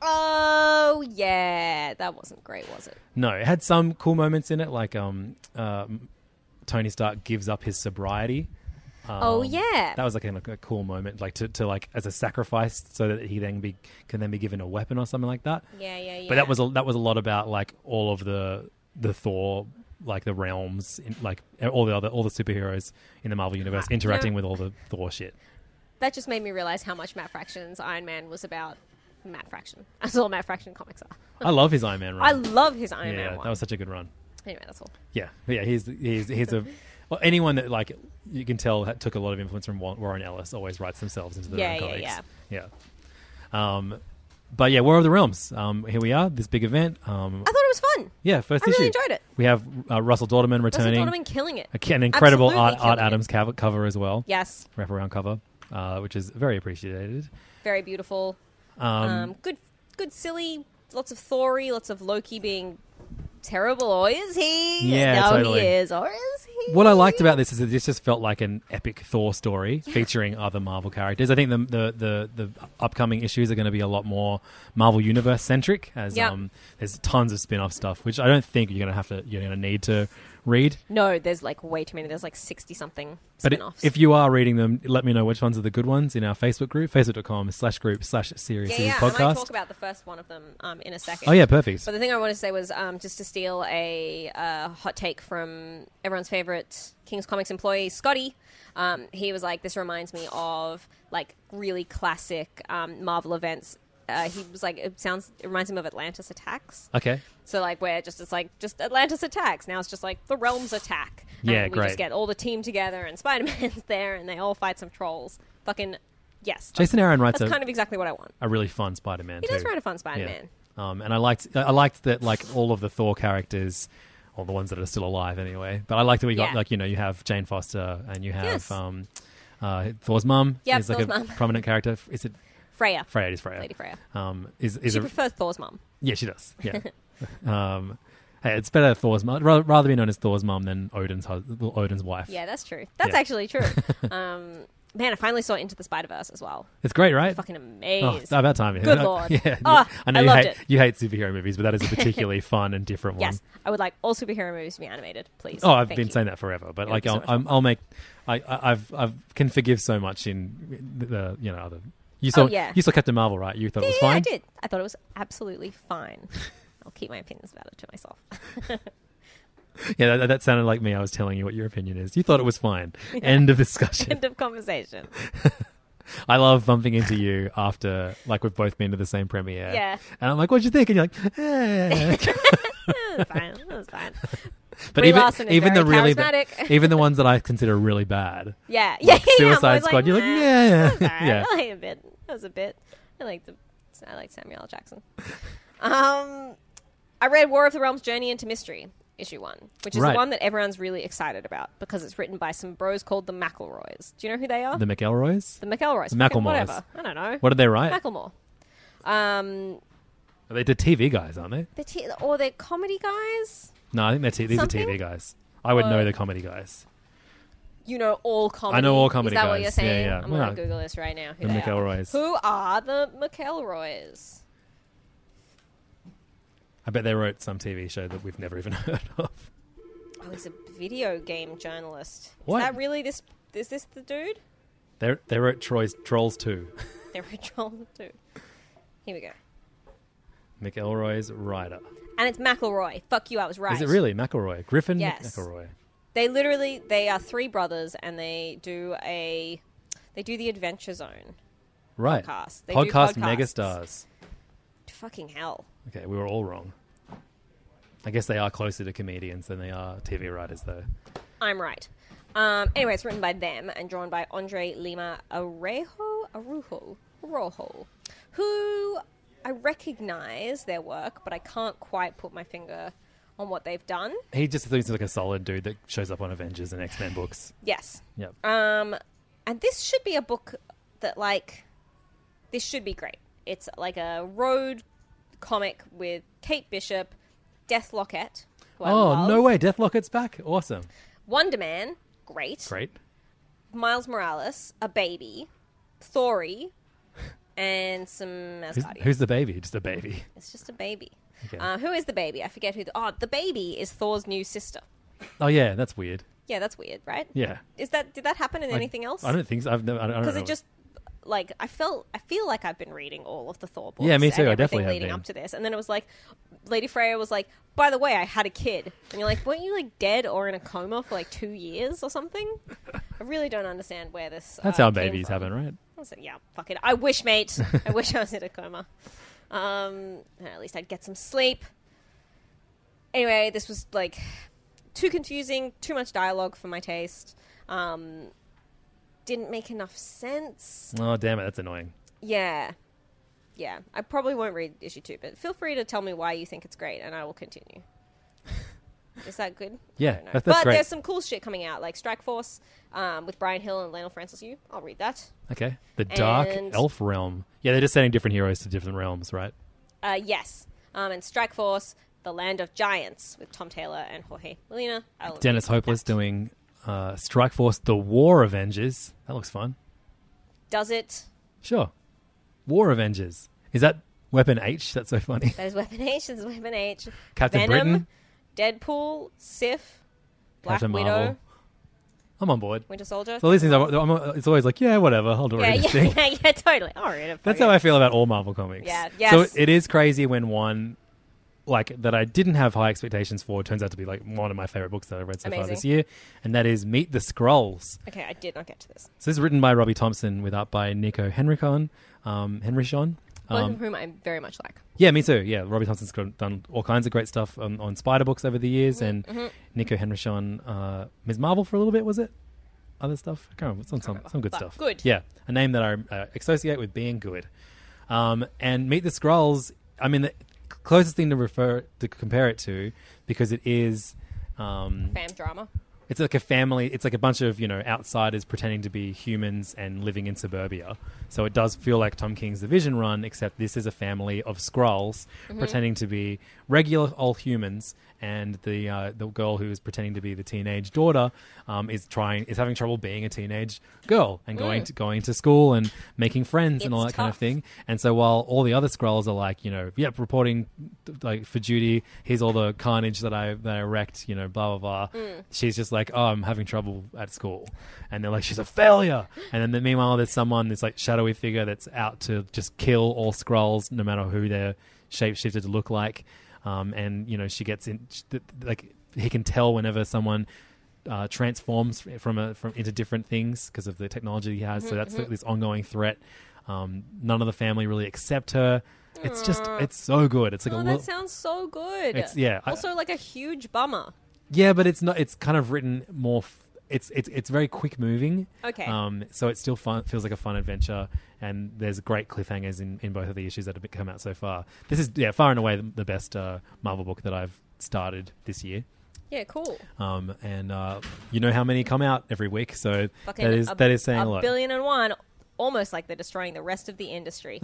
Oh yeah, that wasn't great, was it? No, it had some cool moments in it, like um, uh, Tony Stark gives up his sobriety. Um, Oh, yeah. that was like a, a cool moment, like to, to like as a sacrifice, so that he then be can then be given a weapon or something like that. Yeah, yeah, yeah. But that was a, that was a lot about like all of the the Thor, like the realms, in, like all the other all the superheroes in the Marvel universe interacting Yeah. with all the Thor shit. That just made me realize how much Matt Fraction's Iron Man was about Matt Fraction. That's all Matt Fraction comics are. I love his Iron Man run. I love his Iron yeah, Man one. that was such a good run. Anyway, that's all. Yeah, yeah. He's he's he's a well, anyone that like you can tell ha- took a lot of influence from Wa- Warren Ellis. Always writes themselves into their Yeah, own yeah, comics. Yeah, yeah. Um, but yeah, War of the Realms. Um, here we are. This big event. Um, I thought it was fun. yeah, first I issue. really enjoyed it. We have uh, Russell Dorderman returning. Russell Dorderman killing it. A- an incredible Absolutely Art, Art killing Adams it. cover, cover as well. Yes, Wraparound cover, uh, which is very appreciated. very beautiful. Um, Um, good, good, silly. Lots of Thory, lots of Loki being terrible. Or is he? Yeah, no, totally. he is. Or is he? What I liked about this is that this just felt like an epic Thor story featuring other Marvel characters. I think the the the, the upcoming issues are going to be a lot more Marvel Universe centric, as Yep. um, there's tons of spin-off stuff, which I don't think you're going to have to you're going to need to read. No, there's like way too many. There's like sixty something But spin-offs. i- if you are reading them, let me know which ones are the good ones in our Facebook group, facebook.com slash group slash series yeah, series yeah, I might podcast. talk about the first one of them um, in a second. Oh yeah, perfect. But the thing I want to say was um, just to steal a uh, hot take from everyone's favorite King's Comics employee, Scotty. Um, he was like, this reminds me of like really classic um, Marvel events. Uh, he was like, it sounds, it reminds him of Atlantis Attacks. Okay. So like where just it's like just Atlantis attacks. Now it's just like the realms attack. Yeah, and we great. just get all the team together and Spider-Man's there and they all fight some trolls. Fucking yes. Jason Aaron writes That's a, kind of exactly what I want. a really fun Spider-Man He too. does write a fun Spider-Man. Yeah. Um, and I liked I liked that like all of the Thor characters, or the ones that are still alive anyway. But I liked that we got Yeah. like you know you have Jane Foster and you have Yes. um, uh, Thor's mum. Yep, is like Thor's a mum. prominent character. Is it Freya. Freya? It is Freya. Lady Freya. Um, is is She a, prefers Thor's mum. yeah, she does. Yeah. um, hey, it's better Thor's mum. Rather, rather be known as Thor's mum than Odin's hus- Odin's wife. Yeah, that's true. That's Yeah. actually true. um, man, I finally saw Into the Spider-Verse as well. It's great, right? Fucking Oh, amazing. it's about time. Good lord. Yeah. Oh, I know I you loved hate it. you hate superhero movies, but that is a particularly fun and different one. Yes, I would like all superhero movies to be animated, please. Oh, I've Thank been you. saying that forever, but It'll like be so I'll, much I'm, I'll make, I, I, I've, I've can forgive so much in the, the you know other. You saw, Oh, yeah. you saw Captain Marvel, right? You thought Yeah, it was yeah, fine. I did. I thought it was absolutely fine. I'll keep my opinions about it to myself. Yeah, that, that sounded like me. I was telling you what your opinion is. You thought it was fine. End of discussion. End of conversation. I love bumping into you after, like, we've both been to the same premiere. Yeah. And I'm like, "What'd you think?" And you're like, eh. It was fine. It was fine. But Brie even Larson is even the very really charismatic. even the ones that I consider really bad. Yeah, yeah, Like yeah. I'm Suicide always Squad, you're like, "Nah, yeah, that was all right. yeah. I like a bit. That was a bit. I like the. I like Samuel L. Jackson. Um, I read War of the Realms: Journey into Mystery, issue one, which is Right. the one that everyone's really excited about because it's written by some bros called the McElroys. Do you know who they are? The McElroys. The McElroys. The fucking Macklemores. Whatever. I don't know. What did they write? Macklemore. Um, They're the T V guys, aren't they? the t- or they're comedy guys. No, I think they're t- these Something? are T V guys. I would know Or- the comedy guys. You know all comedy. I know all comedy Is that what guys. you're saying? Yeah, yeah. I'm Well, going to Google this right now. Who the they McElroys. Are. Who are the McElroys? I bet they wrote some T V show that we've never even heard of. Oh, he's a video game journalist. What? Is that really this? Is this the dude? They they wrote Troy's Trolls two. They're a troll dude. Here we go. McElroy's writer. And it's McElroy. Fuck you, I was right. Is it really McElroy? Griffin Yes. McElroy. They literally they are three brothers, and they do a they do the Adventure Zone Right. podcast. They do Podcast podcasts. megastars. Fucking hell. Okay, we were all wrong. I guess they are closer to comedians than they are T V writers, though. I'm right. Um, anyway, it's written by them and drawn by Andre Lima Arejo, Arujo, Rojo, who I recognize their work, but I can't quite put my finger on what they've done. He just thinks he's like a solid dude that shows up on Avengers and X-Men books. Yes. Yep. Um, and this should be a book that, like, this should be great. It's like a road comic with Kate Bishop, Death Lockett, who I Oh, love. no way. Death Lockett's back? Awesome. Wonder Man, great. Great. Miles Morales, a baby. Thori, and some Who's, Asgardians. who's the baby? Just a baby. It's just a baby. Okay. Uh, who is the baby? I forget who. The, oh, the baby is Thor's new sister. Oh, yeah. That's weird. Yeah, that's weird, right? Yeah. Is that did that happen in I- anything else? I don't think so. I've never. I don't, I don't Because know. it just like I felt I feel like I've been reading all of the Thor books. Yeah, me too. and I everything definitely have leading been. up to this, and then it was like Lady Freya was like, "By the way, I had a kid," and you're like, "Weren't you like dead or in a coma for like two years or something?" I really don't understand where this. That's uh, how came babies from. happen, right? I said, "Yeah, fuck it. I wish, mate. I wish I was in a coma. Um, at least I'd get some sleep." Anyway, this was like too confusing, too much dialogue for my taste. Um, didn't make enough sense. Oh, damn it. That's annoying. Yeah. Yeah. I probably won't read issue two, but feel free to tell me why you think it's great, and I will continue. Is that good? Yeah, I don't know. that- that's but great. there's some cool shit coming out, like Strike Force um, with Brian Hill and Lionel Francis Yu. I'll read that. Okay. The Dark And- Elf Realm. Yeah, they're just sending different heroes to different realms, right? Uh, yes. Um, and Strike Force, The Land of Giants with Tom Taylor and Jorge Molina. I'll Dennis read Hopeless that. doing uh, Strike Force The War Avengers. That looks fun. Does it? Sure. War Avengers. Is that Weapon H? That's so funny. That is Weapon H. That is Weapon H. Captain Venom, Britain. Deadpool, Sif, Black Captain Widow, Marvel. I'm on board. Winter Soldier. So these things, I'm, I'm, it's always like, yeah, whatever. I'll do yeah, this yeah, thing. yeah, yeah, totally. I'll read it. That's fuck how it. I feel about all Marvel comics. Yeah, So yes. it is crazy when one, like, that I didn't have high expectations for turns out to be, like, one of my favorite books that I've read so far Amazing. this year. And that is Meet the Skrulls. Okay, I did not get to this. So this is written by Robbie Thompson with art by Nico Henrichon. Um, Henrichon. Both Um, of whom I very much like. yeah, me too. Yeah, Robbie Thompson's got- done all kinds of great stuff on, on Spider books over the years. And Mm-hmm. Nico Henrichon, uh, Miz Marvel for a little bit, was it? Other stuff? I can't remember. It's on some, remember. some good But stuff. good. Yeah, a name that I uh, associate with being good. Um, and Meet the Skrulls, I mean, the closest thing to refer to compare it to, because it is... Um, Fam drama. It's like a family. It's like a bunch of, you know, outsiders pretending to be humans and living in suburbia. So it does feel like Tom King's The Vision Run, except this is a family of Skrulls pretending to be regular old humans, and the uh, the girl who is pretending to be the teenage daughter um, is trying is having trouble being a teenage girl and going to going to school and making friends and all that It's kind of tough. thing. And so while all the other Skrulls are like, you know, yep, reporting like for duty, here's all the carnage that I that I wrecked, you know, blah blah blah. Mm. She's just like, oh, I'm having trouble at school, and they're like, she's a failure. And then the, meanwhile, there's someone, this like shadowy figure that's out to just kill all Skrulls, no matter who they're shapeshifted to look like. Um, and you know, she gets in, like he can tell whenever someone uh, transforms from a from into different things because of the technology he has. So that's this ongoing threat. Um, none of the family really accept her. It's just, it's so good. It's like Oh, a that little, sounds so good. It's- yeah, I- Also, like a huge bummer. yeah, but it's not. It's kind of written more. F- it's it's it's very quick moving. Okay. Um. So it still fun. Feels like a fun adventure, and there's great cliffhangers in, in both of the issues that have come out so far. This is yeah, far and away the, the best uh, Marvel book that I've started this year. Yeah, cool. Um. And uh, you know how many come out every week, so Fucking that is a, that is saying a, a lot. billion and one. Almost like they're destroying the rest of the industry.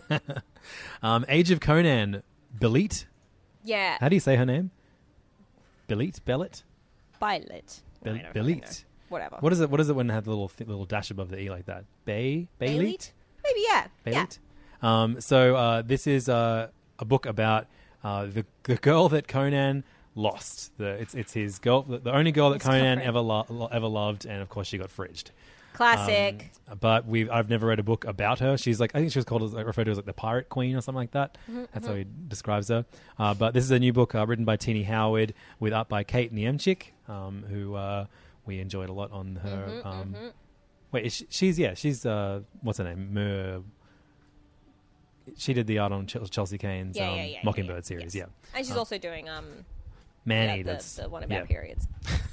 Um. Age of Conan, Belit. Yeah. How do you say her name? Belit. Belit. Violet. Bel- I don't fucking Belit. know. Whatever. What is it? What is it when it had the little th- little dash above the e like that? Bay. Baylit. Maybe, yeah. Yeah. Baylit? Um, so uh, this is uh, a book about uh, the the girl that Conan lost. The, it's it's his girl, the, the only girl that His Conan girlfriend. ever lo- lo- ever loved, and of course she got fridged. Classic. Um, but we have I've never read a book about her. She's like I think she was called as, like, referred to as like the pirate queen or something like that. Mm-hmm, That's how he describes her. Uh, but this is a new book uh, written by Teenie Howard with art by Kate Niemczyk, um, who uh, we enjoyed a lot on her. Mm-hmm, um, Wait, is she, she's yeah, she's uh, what's her name? Mer- she did the art on Ch- Chelsea Kane's yeah, um, yeah, yeah, yeah, Mockingbird yeah. series. Yes. Yeah, And she's Uh, also doing um, Man yeah, Eaters. the, the one about Yeah. periods.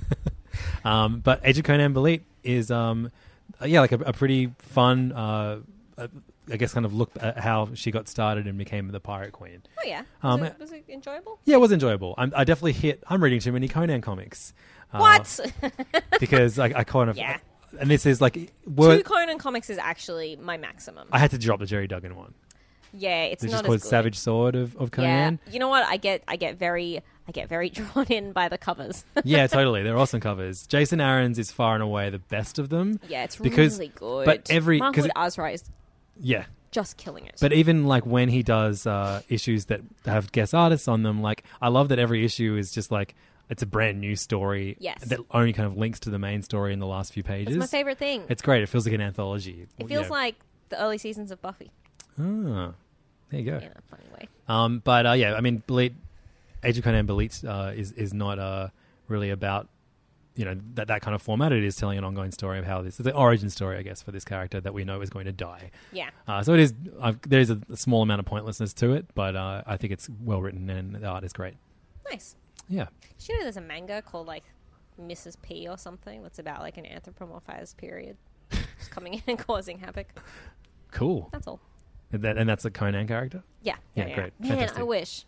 Um, but Age of Conan Belit is, um, uh, yeah, like a, a pretty fun, uh, uh, I guess, kind of look at how she got started and became the Pirate Queen. Oh yeah, was, Um, it, was it enjoyable? Yeah, it was enjoyable. I'm, I definitely hit. I'm reading too many Conan comics. Uh, What? because I, I kind of. Yeah. And this is like. Word, Two Conan comics is actually my maximum. I had to drop the Jerry Duggan one. Yeah, it's Which not is called as good. Savage Sword of, of Conan. Yeah, you know what? I get, I get very, I get very drawn in by the covers. Yeah, totally. They're awesome covers. Jason Aaron's is far and away the best of them. Yeah, it's because, really good. But every because Mahmoud Azra is yeah, just killing it. but even like when he does uh, issues that have guest artists on them, like I love that every issue is just like it's a brand new story. Yes. That only kind of links to the main story in the last few pages. It's my favorite thing. It's great. It feels like an anthology. It feels Yeah. like the early seasons of Buffy Ah, there you go. in a funny way. Um, but uh, yeah, I mean, Belit, Age of Conan Belit uh, is is not uh, really about you know that that kind of format. It is telling an ongoing story of how this is the origin story, I guess, for this character that we know is going to die. Yeah. Uh, so it is. I've, there is a, a small amount of pointlessness to it, but uh, I think it's well written and the art is great. Nice. Yeah. Did you know there's a manga called like Missus P or something that's about like an anthropomorphized period just coming in and causing havoc? Cool. That's all. And, that, and that's a Conan character. Yeah. Yeah, great. Man, Fantastic. I wish.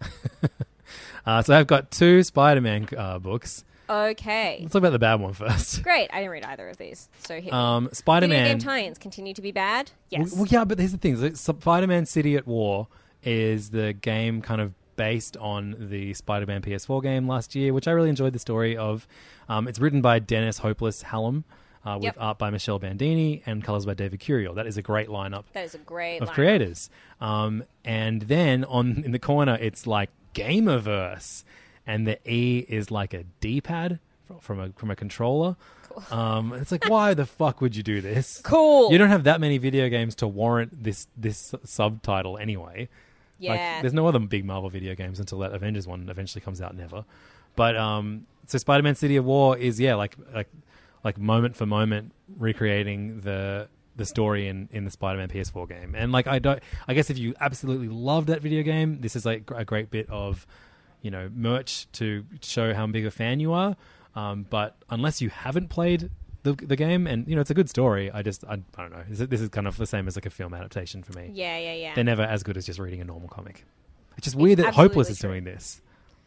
Uh, so I've got two Spider-Man uh, books. Okay. Let's talk about the bad one first. Great. I didn't read either of these. So hit me. Um, Spider-Man. Video game tie-ins continue to be bad? Yes. Well, well, yeah, but here's the thing. So Spider-Man City at War is the game kind of based on the Spider-Man P S four game last year, which I really enjoyed the story of. Um, it's written by Dennis Hopeless Hallam, uh, with Yep. art by Michelle Bandini and colors by David Curiel. That is a great lineup That is a great of lineup. creators. Um, and then on in the corner, it's like Gamerverse, and the E is like a D-pad fr- from a from a controller. Cool. Um, it's like, why the fuck would you do this? Cool. You don't have that many video games to warrant this this subtitle anyway. Yeah. Like, there's no other big Marvel video games until that Avengers one eventually comes out. Never. But um, so Spider-Man City of War is yeah like like like moment for moment recreating the the story in, in the Spider-Man P S four game. And like I don't I guess if you absolutely love that video game, this is like a great bit of you know merch to show how big a fan you are. Um, but unless you haven't played the the game, and you know it's a good story, I just I, I don't know. This is, this is kind of the same as like a film adaptation for me. Yeah, yeah, yeah. They're never as good as just reading a normal comic. It's just weird that absolutely Hopeless is true. doing this.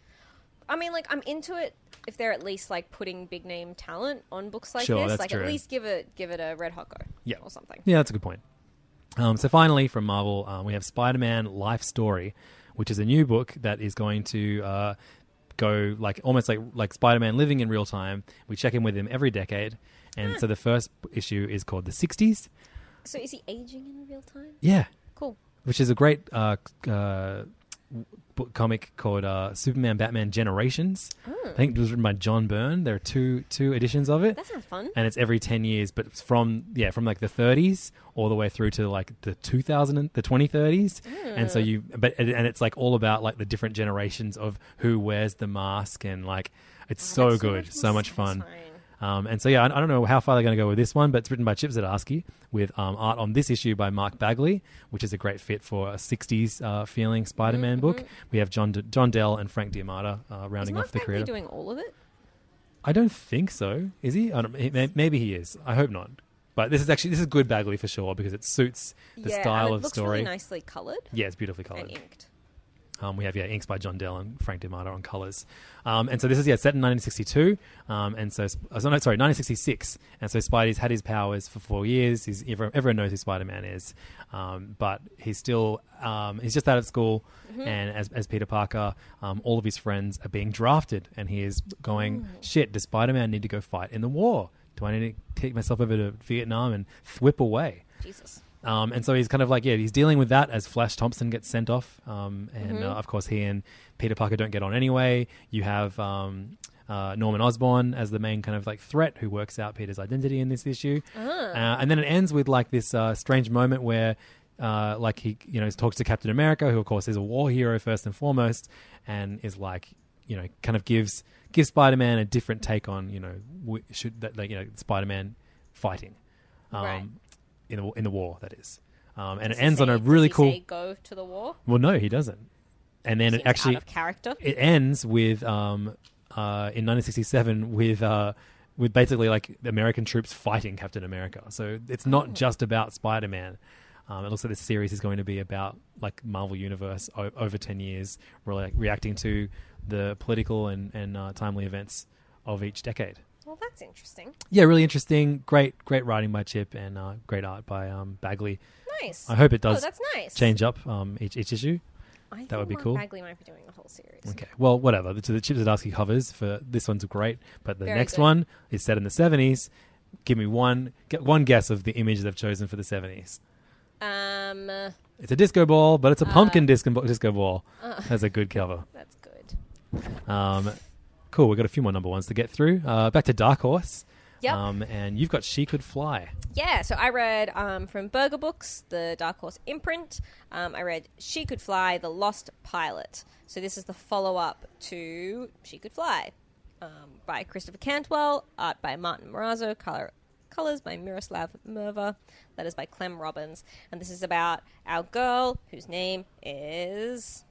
I mean, like, I'm into it if they're at least like putting big name talent on books like Sure, this. that's Like, true. at least give it give it a red hot go. Yeah. Or something. Yeah, that's a good point. Um, so finally, from Marvel, um, we have Spider-Man Life Story, which is a new book that is going to uh, go like almost like like Spider-Man living in real time. We check in with him every decade, and so the first issue is called the sixties. So is he aging in real time? Yeah, Cool. which is a great uh, uh, book comic called uh, Superman Batman Generations. I think it was written by John Byrne. There are two two editions of it. That sounds fun. And it's every ten years, but it's from yeah from like the thirties all the way through to like the two thousand and the twenty thirties. And so you but and it's like all about like the different generations of who wears the mask, and like it's so That's good, much so more much fun. satisfying. Um, and so yeah, I, I don't know how far they're going to go with this one, but it's written by Chip Zdarsky with um, art on this issue by Mark Bagley, which is a great fit for a sixties uh, feeling Spider-Man book. We have John D- John Dell and Frank Diamata uh, Is rounding Mark off the Bagley creator. doing all of it? I don't think so. Is he? I don't, he- may- maybe he is. I hope not. But this is actually this is good Bagley for sure because it suits the yeah, style and it of looks story. really nicely coloured Yeah, it's beautifully coloured. and inked. Um, we have yeah inks by John Dell and Frank Diamata on colours, um, and so this is yeah set in nineteen sixty-two, um, and so uh, so no, sorry nineteen sixty-six, and so Spidey's had his powers for four years. He's everyone, everyone knows who Spider-Man is, um, but he's still um, he's just out of school, and as as Peter Parker, um, all of his friends are being drafted, and he is going shit. Does Spider-Man need to go fight in the war? Do I need to take myself over to Vietnam and thwip away? Jesus. Um, and so he's kind of like, yeah, he's dealing with that as Flash Thompson gets sent off. Um, and uh, of course, he and Peter Parker don't get on anyway. You have um, uh, Norman Osborn as the main kind of like threat who works out Peter's identity in this issue. Uh, and then it ends with like this uh, strange moment where uh, like he, you know, talks to Captain America, who of course is a war hero first and foremost, and is like, you know, kind of gives gives Spider-Man a different take on, you know, w- should that like, you know, Spider-Man fighting. Um, Right. In the in the war, that is, um, and Does it he ends on say- a really does he cool. say go to the war? Well, no, he doesn't. And then Seems it actually out of character. it ends with um, uh, in nineteen sixty-seven with uh, with basically like American troops fighting Captain America. So it's not Oh. just about Spider-Man. Um, it looks like this series is going to be about like Marvel Universe o- over ten years, really reacting to the political and, and uh, timely events of each decade. Well, that's interesting. Yeah, really interesting. Great, great writing by Chip and uh, great art by um, Bagley. Nice. I hope it does Oh, that's nice. change up um, each, each issue. I think That would be Mark cool. Bagley might be doing the whole series. Okay, well, whatever. The, the Chip Zdarsky covers for this one's great, but the Very next good. one is set in the seventies. Give me one, get one guess of the image they've chosen for the seventies. Um, uh, It's a disco ball, but it's a pumpkin disco, disco ball. That's a good cover. that's good. Um, cool. We've got a few more number ones to get through. Uh, back to Dark Horse. Yep. Um, and you've got She Could Fly. Yeah, so I read um, from Burger Books, the Dark Horse imprint. Um, I read She Could Fly, The Lost Pilot. So this is the follow-up to She Could Fly um, by Christopher Cantwell, art by Martin Morazzo, color, colors by Miroslav Merva, letters by Clem Robbins. And this is about our girl, whose name is...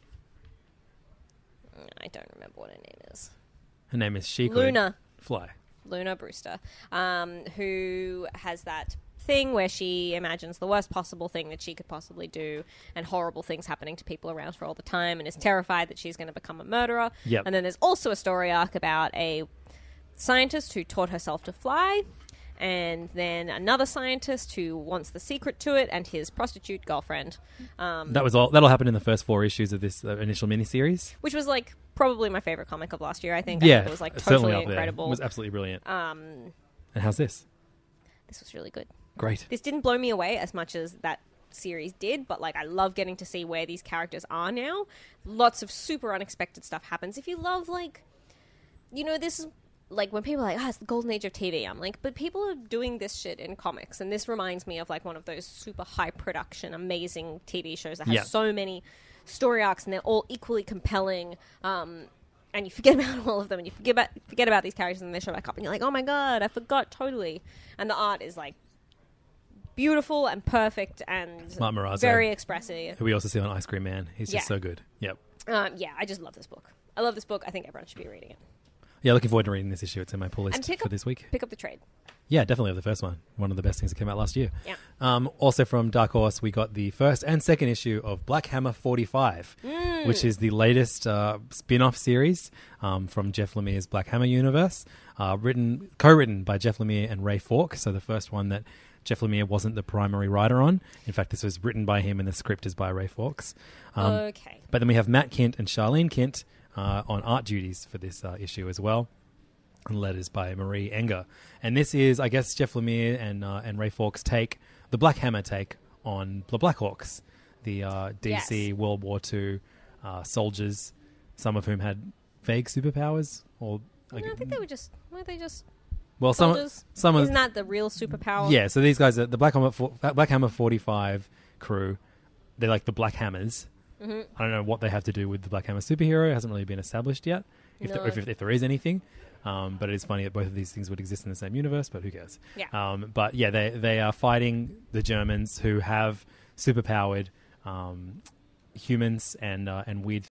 I don't remember what her name is. Her name is She Could Luna. Fly. Luna Brewster, um, who has that thing where she imagines the worst possible thing that she could possibly do and horrible things happening to people around her all the time and is terrified that she's going to become a murderer. Yep. And then there's also a story arc about a scientist who taught herself to fly, and then another scientist who wants the secret to it, and his prostitute girlfriend. Um, That was all. That'll happen in the first four issues of this uh, initial miniseries. which was like probably my favorite comic of last year, I think. I Yeah, think it was like it's certainly totally up there. incredible. It was absolutely brilliant. um, And how's this? this was really good. Great. This didn't blow me away as much as that series did, but like I love getting to see where these characters are now. Lots of super unexpected stuff happens. If you love like, you know, this is like when people are like, ah, oh, it's the golden age of T V. I'm like, but people are doing this shit in comics, and this reminds me of like one of those super high production, amazing T V shows that has Yeah. so many story arcs, and they're all equally compelling. Um, and you forget about all of them, and you forget about forget about these characters, and they show back up, and you're like, oh my god, I forgot totally. And the art is like beautiful and perfect and Martin Morazzo. very expressive. Who we also see on Ice Cream Man. He's just Yeah. so good. Yep. Um, yeah, I just love this book. I love this book. I think everyone should be reading it. Yeah, looking forward to reading this issue. It's in my pull list And pick for up, this week. pick up the trade. Yeah, definitely of the first one. One of the best things that came out last year. Yeah. Um, also from Dark Horse, we got the first and second issue of Black Hammer forty-five, Mm. which is the latest uh, spin-off series um, from Jeff Lemire's Black Hammer universe, uh, written co-written by Jeff Lemire and Ray Falk. So the first one that Jeff Lemire wasn't the primary writer on. In fact, this was written by him and the script is by Ray Fawkes. Um, Okay. But then we have Matt Kint and Charlene Kint uh, on art duties for this uh, issue as well. And letters by Marie Enger. And this is, I guess, Jeff Lemire and uh, and Ray Fawkes' take, the Black Hammer take on the Blackhawks, the uh, D C Yes. World War Two uh, soldiers, some of whom had vague superpowers. Or like, No, I think they were just, weren't they just well, some soldiers? some of Isn't that the real superpower? yeah. So these guys, are the Black Hammer for, Black Hammer forty-five crew, they're like the Black Hammers. Mm-hmm. I don't know what they have to do with the Black Hammer superhero. It hasn't really been established yet. If, No. there, if, if there is anything. Um, but it is funny that both of these things would exist in the same universe, but who cares? Yeah. Um, but yeah, they they are fighting the Germans who have superpowered um, humans and uh, and weird.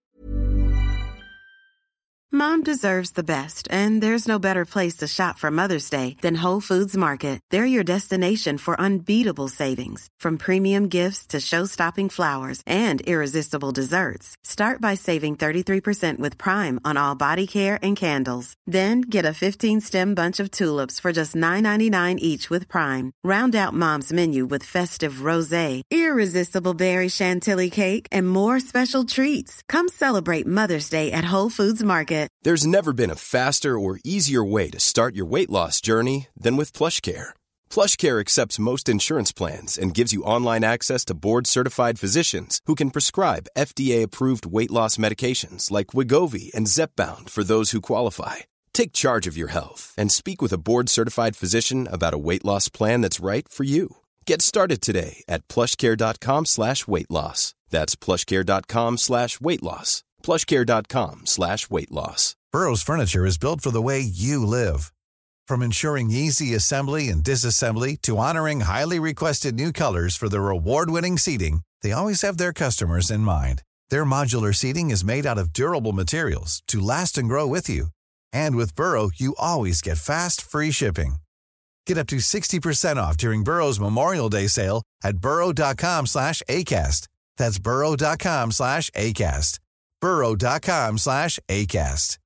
Mom deserves the best, and there's no better place to shop for Mother's Day than Whole Foods Market. They're your destination for unbeatable savings, from premium gifts to show-stopping flowers and irresistible desserts. Start by saving thirty-three percent with Prime on all body care and candles. Then get a fifteen-stem bunch of tulips for just nine ninety-nine each with Prime. Round out Mom's menu with festive rosé, irresistible berry chantilly cake, and more special treats. Come celebrate Mother's Day at Whole Foods Market. There's never been a faster or easier way to start your weight loss journey than with PlushCare. PlushCare accepts most insurance plans and gives you online access to board-certified physicians who can prescribe F D A-approved weight loss medications like Wegovy and Zepbound for those who qualify. Take charge of your health and speak with a board-certified physician about a weight loss plan that's right for you. Get started today at plushcare.com slash weight loss. That's plushcare.com slash weight loss. plushcare.com slash weight loss. Burrow's furniture is built for the way you live. From ensuring easy assembly and disassembly to honoring highly requested new colors for their award-winning seating, they always have their customers in mind. Their modular seating is made out of durable materials to last and grow with you. And with Burrow, you always get fast, free shipping. Get up to sixty percent off during Burrow's Memorial Day sale at burrow.com slash ACAST. That's burrow.com slash ACAST. burrow.com slash ACAST.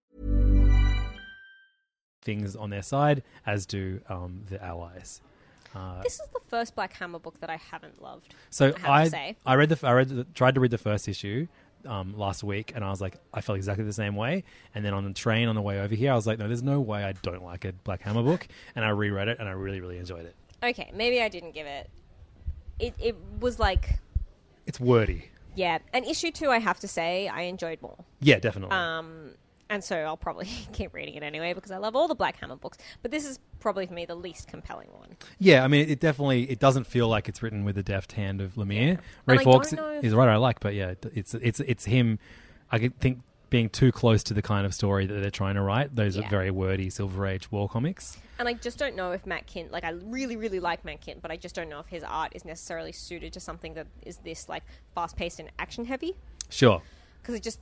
Things on their side, as do um, the allies. Uh, This is the first Black Hammer book that I haven't loved. so I have I to say. I read the I read the, tried to read the first issue um, last week, and I was like, I felt exactly the same way. And then on the train on the way over here, I was like, no, there's no way I don't like a Black Hammer book. And I reread it, and I really really enjoyed it. Okay, maybe I didn't give it. It it was like, It's wordy. yeah, and issue two, I have to say, I enjoyed more. Yeah, definitely. Um, and so I'll probably keep reading it anyway because I love all the Black Hammer books. But this is probably for me the least compelling one. Yeah, I mean, it definitely it doesn't feel like it's written with the deft hand of Lemire. Yeah. Ray And I Fawkes don't know if- is a writer I like, but yeah, it's it's it's him. I could think being too close to the kind of story that they're trying to write. Those Yeah. are very wordy Silver Age war comics. And I just don't know if Matt Kint, like I really, really like Matt Kint, but I just don't know if his art is necessarily suited to something that is this like fast-paced and action-heavy. Sure, Because it just,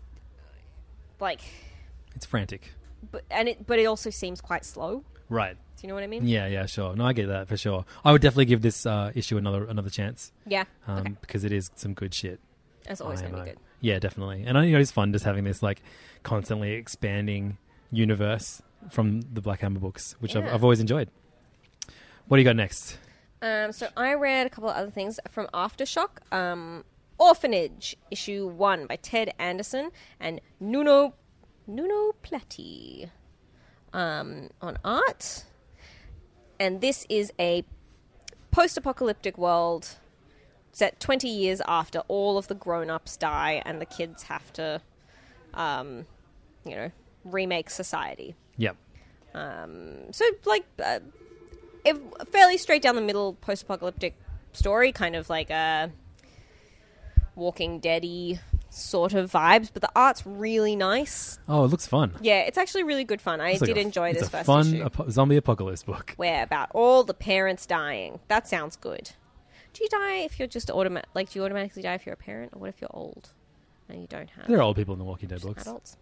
like, it's frantic. but and it, but it also seems quite slow. Right. Do you know what I mean? Yeah, yeah, sure. No, I get that for sure. I would definitely give this uh, issue another another chance. Yeah. Um, Okay. because it is some good shit. That's always going to I be M O. good. Yeah, definitely. And I you know it's fun just having this like constantly expanding universe from the Black Hammer books, which I've, Yeah. I've always enjoyed. What do you got next? Um, so I read a couple of other things from Aftershock. Um, Orphanage, issue one by Ted Anderson and Nuno Nuno Platti um, on art. And this is a post-apocalyptic world set twenty years after all of the grown-ups die and the kids have to, um, you know, remake society. Yep. Um, so, like, uh, a fairly straight down the middle post-apocalyptic story, kind of like a Walking Dead-y sort of vibes, but the art's really nice. Oh, it looks fun. Yeah, it's actually really good fun. I It's like did a- enjoy it's this a first fun issue. apo- zombie apocalypse book. Where about all the parents dying. That sounds good. Do you die if you're just automatic? Like, do you automatically die if you're a parent, or what if you're old and you don't have? There are old people in the Walking Dead just books. adults.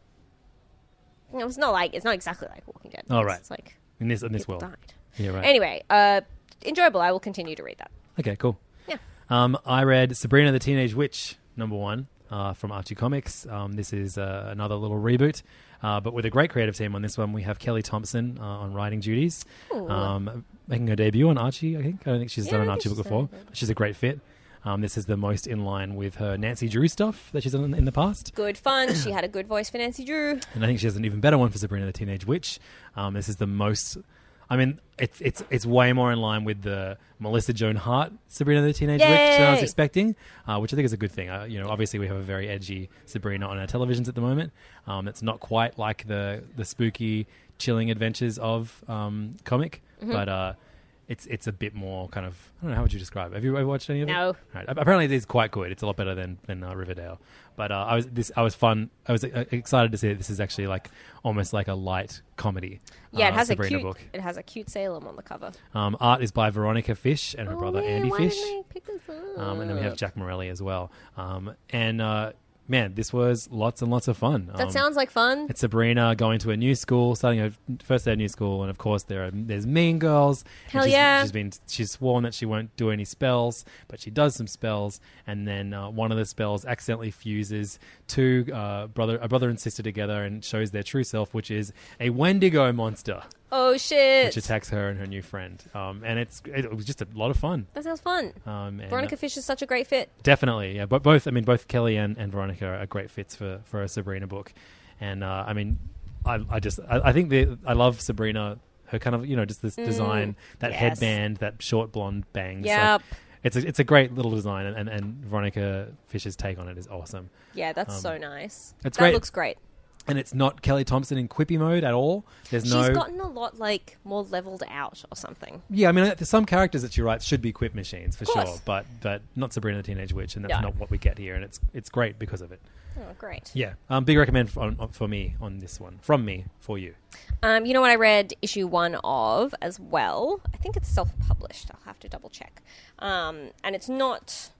No, it's not like it's not exactly like Walking Dead. Oh, It's- right. It's like In this in this people world. died. Yeah, right. Anyway, uh, enjoyable. I will continue to read that. Okay, cool. Yeah. Um, I read Sabrina the Teenage Witch, number one, uh, from Archie Comics. Um, this is uh, another little reboot, uh, but with a great creative team on this one. We have Kelly Thompson uh, on writing duties, Ooh. um, making her debut on Archie, I think. I don't think she's Yeah, done I an think Archie she's book done before. it. She's a great fit. Um, this is the most in line with her Nancy Drew stuff that she's done in the past. Good fun. She had a good voice for Nancy Drew. And I think she has an even better one for Sabrina the Teenage Witch. Um, this is the most... I mean, it's it's it's way more in line with the Melissa Joan Hart Sabrina the Teenage Witch than I was Yay! expecting, uh, which I think is a good thing. Uh, you know, obviously we have a very edgy Sabrina on our televisions at the moment. Um, it's not quite like the the spooky, chilling adventures of um, comic, Mhm. but uh, it's it's a bit more kind of... I don't know, how would you describe it? Have you ever watched any of No. it? Right. Apparently it is quite good. It's a lot better than than uh, Riverdale. But uh, I was this I was fun. I was uh, excited to see that this is actually like almost like a light comedy. Yeah, it uh, has Sabrina a cute. book. It has a cute Salem on the cover. Um, art is by Veronica Fish and her Oh, brother man, Andy why Fish. didn't I pick this up? Um, and then we have Jack Morelli as well. Um, and uh, man, this was lots and lots of fun. That Um, sounds like fun. It's Sabrina going to a new school, starting her first day of new school, and of course there are there's mean girls. And Hell she's, yeah. She's been she's sworn that she won't do any spells, but she does some spells, and then uh, one of the spells accidentally fuses two uh, brother a brother and sister together and shows their true self, which is a Wendigo monster, Oh shit! which attacks her and her new friend. Um, and it's it was just a lot of fun. That sounds fun. Um, and, Veronica uh, Fish is such a great fit. Definitely, yeah. But both, I mean, both Kelly and, and Veronica are great fits for, for a Sabrina book, and uh, I mean, I I just I, I think the I love Sabrina. Her kind of you know just this Mm, design, that yes. headband, that short blonde bangs. like, Yep. it's a it's a great little design, and, and, and Veronica Fish's take on it is awesome. Yeah, that's Um, so nice. it's that great. looks great. And it's not Kelly Thompson in quippy mode at all. There's She's no. gotten a lot like more leveled out or something. Yeah, I mean, there's some characters that she writes should be quip machines for Of course. sure, but but not Sabrina the Teenage Witch, and that's No. not what we get here, and it's it's great because of it. Oh, great. Yeah, um, big recommend for, on, for me on this one, from me for you. Um, you know what I read issue one of as well? I think it's self-published. I'll have to double check. Um, and it's not...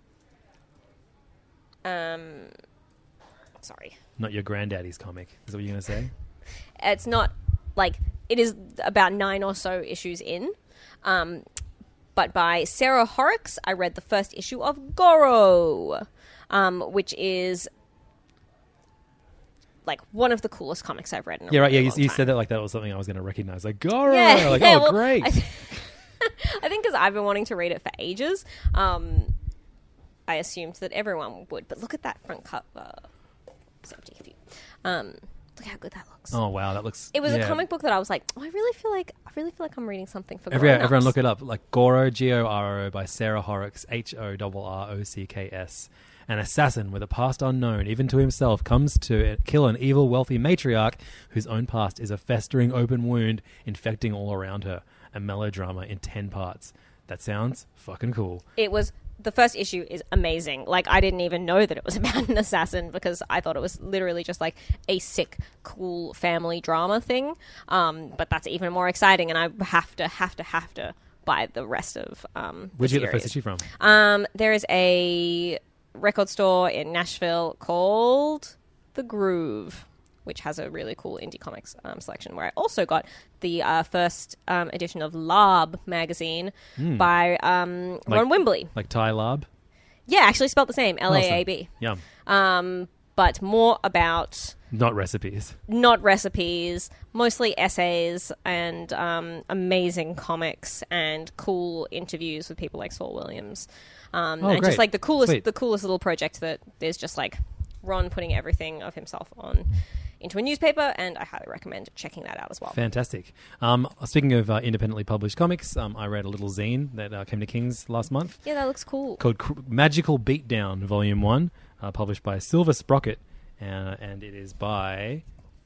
Um, sorry. Not your granddaddy's comic, is that what you're going to say? It's not, like... It is about nine or so issues in. Um, but by Sarah Horrocks, I read the first issue of Goro, um, which is like one of the coolest comics I've read in a Yeah, right. Yeah, really you, long you time. said that like that was something I was going to recognize. Like Goro. Yeah, like, yeah, oh, well, great. I, th- I think because I've been wanting to read it for ages, um, I assumed that everyone would. But look at that front cover. It's empty for you. Um, look how good that looks. Oh wow, that looks. It was yeah. a comic book that I was like, oh, I really feel like I really feel like I'm reading something for Every, grown-ups. everyone look it up. Like Goro, G O R O by Sarah Horrocks, H O R R O C K S. An assassin with a past unknown, even to himself, comes to kill an evil, wealthy matriarch whose own past is a festering open wound infecting all around her. A melodrama in ten parts. That sounds fucking cool. It was... The first issue is amazing. Like, I didn't even know that it was about an assassin because I thought it was literally just like a sick, cool family drama thing. Um, but that's even more exciting, and I have to, have to, have to buy the rest of um, the Where'd you get the series. first issue from? Um, there is a record store in Nashville called The Groove, which has a really cool indie comics um, selection, where I also got the uh, first um, edition of Lab magazine Mm. by um, Like- Ron Wimbley. Like Ty Lab? Yeah, actually spelled the same, L A A B. Yum. Um, but more about Not recipes. not recipes, mostly essays and um, amazing comics and cool interviews with people like Saul Williams. Um, Oh, and great. just like the coolest, Sweet. the coolest little project that there's just like Ron putting everything of himself on into a newspaper, and I highly recommend checking that out as well. Fantastic. Um, speaking of uh, independently published comics, um, I read a little zine that uh, came to King's last month Yeah, that looks cool. called Cr- Magical Beatdown, Volume one, uh, published by Silver Sprocket, uh, and it is by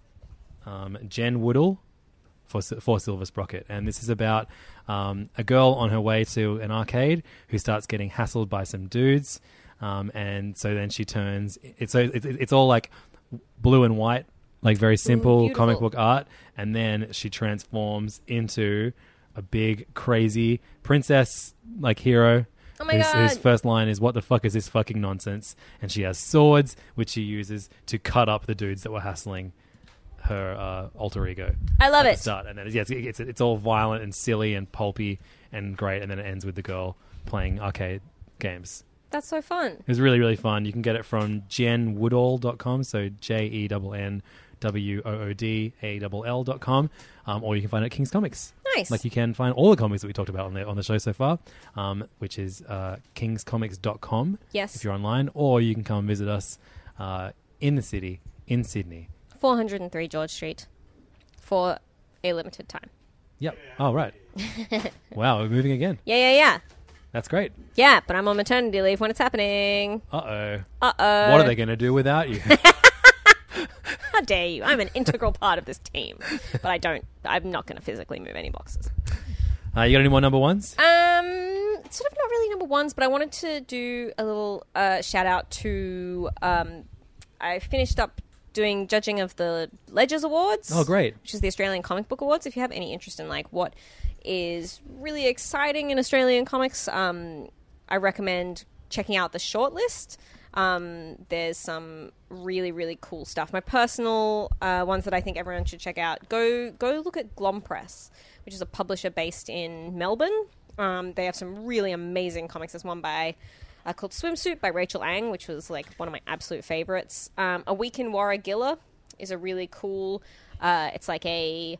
um, Jen Woodall for, Sil- for Silver Sprocket. And this is about um, a girl on her way to an arcade who starts getting hassled by some dudes, um, and so then she turns... It's, so it's, it's all like blue and white, like very simple beautiful. comic book art, and then she transforms into a big, crazy princess like hero. Oh my whose, God. whose first line is, "What the fuck is this fucking nonsense?" And she has swords, which she uses to cut up the dudes that were hassling her uh, alter ego. I love at it. The start. And then yeah, it's, it's it's all violent and silly and pulpy and great, and then it ends with the girl playing arcade games. That's so fun. It was really, really fun. You can get it from jen woodall dot com, so J E N N W O O D A L L dot com, um, or you can find it at King's Comics. Nice. Like you can find all the comics that we talked about on the on the show so far, um, which is uh, kings comics dot com. Yes. If you're online, or you can come and visit us uh, in the city, in Sydney. four oh three George Street for a limited time. Yep. Oh, right. Wow, we're moving again. Yeah, yeah, yeah. That's great. Yeah, but I'm on maternity leave when it's happening. Uh-oh. Uh-oh. What are they going to do without you? How dare you? I'm an integral part of this team. But I don't, I'm not going to physically move any boxes. uh, you got any more number ones? Um, it's sort of not really number ones, but I wanted to do a little uh, shout out to, um, I finished up doing judging of the Ledgers Awards. Oh, great. Which is the Australian Comic Book Awards. If you have any interest in like what is really exciting in Australian comics, um, I recommend checking out the shortlist. Um, there's some really, really cool stuff. My personal uh, ones that I think everyone should check out, go go look at Glom Press, which is a publisher based in Melbourne. Um, they have some really amazing comics. There's one by uh, called Swimsuit by Rachel Ang, which was like one of my absolute favorites. Um, a Week in Warragilla is a really cool, uh, it's like a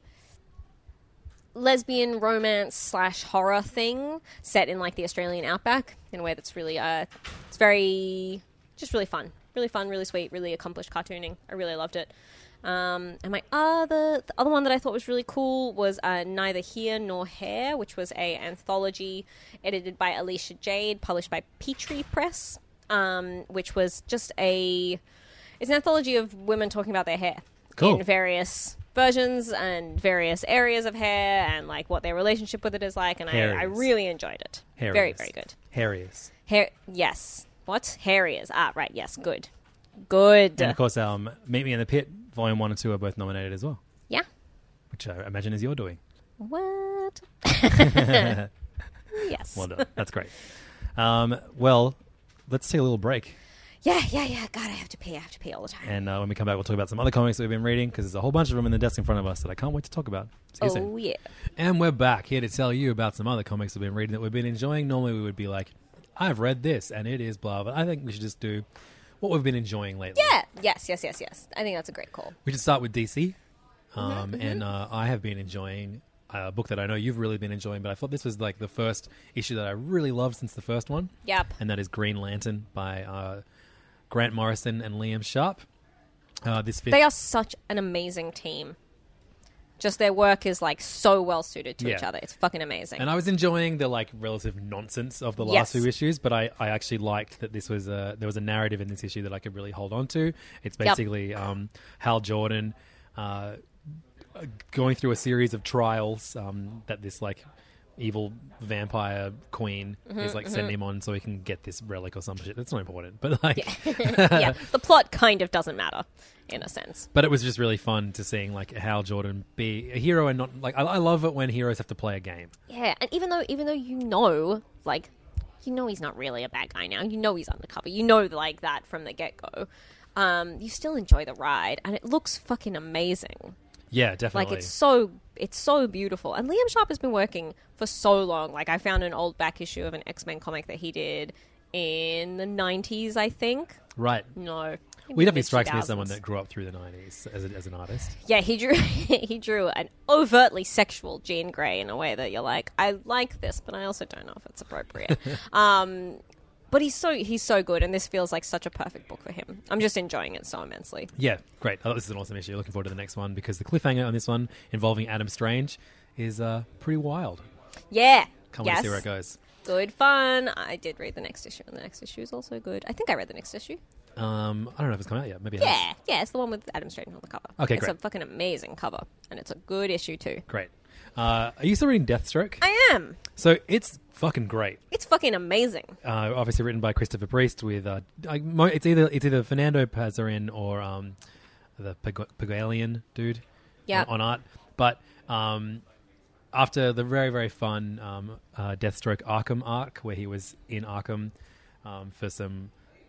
lesbian romance slash horror thing set in like the Australian outback in a way that's really, uh, it's very, just really fun. Really fun, really sweet, really accomplished cartooning. I really loved it. Um, and my other, the other one that I thought was really cool was uh, Neither Here Nor Here, which was a anthology edited by Alicia Jade, published by Petrie Press, um, which was just a, it's an anthology of women talking about their hair Cool. in various versions and various areas of hair and like what their relationship with it is like. And I, I Hairiest. really enjoyed it. Hairiest. Very, very good. Hairiest. Hair, yes. What? Harriers. Ah, right. Yes. Good. Good. And of course, um, Meet Me in the Pit, Volume one and two are both nominated as well. Yeah. Which I imagine is your doing. What? Yes. Well done. That's great. Um, well, let's take a little break. Yeah, yeah, yeah. God, I have to pee. I have to pee all the time. And uh, when we come back, we'll talk about some other comics that we've been reading because there's a whole bunch of them in the desk in front of us that I can't wait to talk about. See you oh, soon. yeah. And we're back here to tell you about some other comics we've been reading that we've been enjoying. Normally we would be like, I've read this and it is blah, but I think we should just do what we've been enjoying lately. Yeah. Yes, yes, yes, yes. I think that's a great call. We should start with D C. Um, Mm-hmm, and uh, I have been enjoying a book that I know you've really been enjoying, but I thought this was like the first issue that I really loved since the first one. Yep. And that is Green Lantern by uh, Grant Morrison and Liam Sharp. Uh, this fifth- They are such an amazing team. Just their work is like so well suited to Yeah. each other. It's fucking amazing. And I was enjoying the like relative nonsense of the last Yes. few issues, but I, I actually liked that this was a there was a narrative in this issue that I could really hold on to. It's Yep. basically um, Hal Jordan uh, going through a series of trials um, that this like evil vampire queen Mm-hmm, is like sending him on so he can get this relic or some shit. That's not important, but like, yeah, the plot kind of doesn't matter in a sense. but it was just really fun to seeing like Hal Jordan be a hero and not like I, I love it when heroes have to play a game. Yeah, and even though even though you know, like, you know he's not really a bad guy now. You know he's undercover. You know like that from the get go. Um, you still enjoy the ride, and it looks fucking amazing. Yeah, definitely. Like it's so it's so beautiful. And Liam Sharp has been working for so long. Like I found an old back issue of an X-Men comic that he did in the nineties, I think. Right. No. Well, he definitely mid strikes me as two thousands. someone that grew up through the nineties as, a, as an artist. Yeah, he drew he drew an overtly sexual Jean Grey in a way that you're like, I like this, but I also don't know if it's appropriate. um, but he's so he's so good, and this feels like such a perfect book for him. I'm just enjoying it so immensely. Yeah, great. Oh, this is an awesome issue. Looking forward to the next one because the cliffhanger on this one involving Adam Strange is uh, pretty wild. Yeah. Can't wait yes. to see where it goes. Good fun. I did read the next issue, and the next issue is also good. I think I read the next issue. Um, I don't know if it's come out yet. Maybe it Yeah, has. yeah, it's the one with Adam Strange on the cover. Okay, it's great. a fucking amazing cover, and it's a good issue too. Great. Uh, are you still reading Deathstroke? I am. So it's fucking great. It's fucking amazing. Uh, obviously written by Christopher Priest with uh, I, mo- it's either it's either Fernando Pasarin or um, the Pag- Pagalian dude Yep. on, on art. But um, after the very very fun um, uh, Deathstroke Arkham arc where he was in Arkham um, for some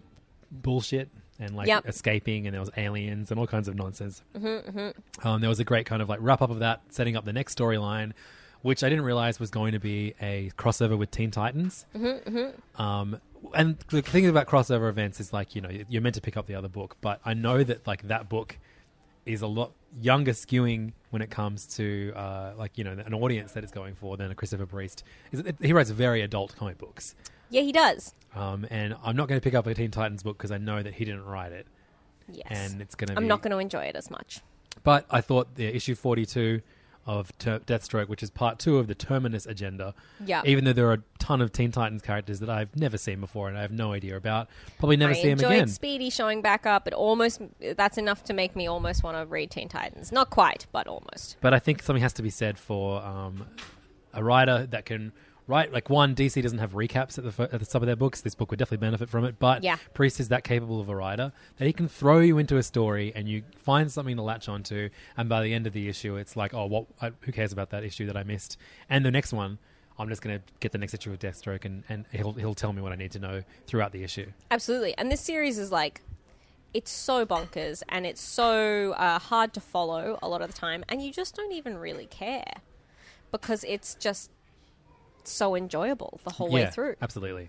bullshit and like Yep. escaping, and there was aliens and all kinds of nonsense. Mm-hmm, mm-hmm. Um, there was a great kind of like wrap up of that, setting up the next storyline, which I didn't realize was going to be a crossover with Teen Titans. Mm-hmm, mm-hmm. Um, and the thing about crossover events is like, you know, you're meant to pick up the other book, but I know that like that book is a lot younger skewing when it comes to uh, like, you know, an audience that it's going for than a Christopher Priest. Is it, he writes very adult comic books. Yeah, he does. Um, and I'm not going to pick up a Teen Titans book because I know that he didn't write it. Yes. And it's going to be... I'm not going to enjoy it as much. But I thought the issue forty-two of Ter- Deathstroke, which is part two of the Terminus agenda, Yeah. even though there are a ton of Teen Titans characters that I've never seen before and I have no idea about, probably never I see him enjoyed again. Speedy showing back up. It almost that's enough to make me almost want to read Teen Titans. Not quite, but almost. But I think something has to be said for um, a writer that can write. Like, one, D C doesn't have recaps at the fir- at the top of their books. This book would definitely benefit from it. But Yeah. Priest is that capable of a writer that he can throw you into a story and you find something to latch onto. And by the end of the issue, it's like, oh, what? I, who cares about that issue that I missed? And the next one, I'm just going to get the next issue of Deathstroke, and, and he'll he'll tell me what I need to know throughout the issue. Absolutely. And this series is like, it's so bonkers and it's so uh, hard to follow a lot of the time, and you just don't even really care because it's just so enjoyable the whole way Yeah, through. absolutely.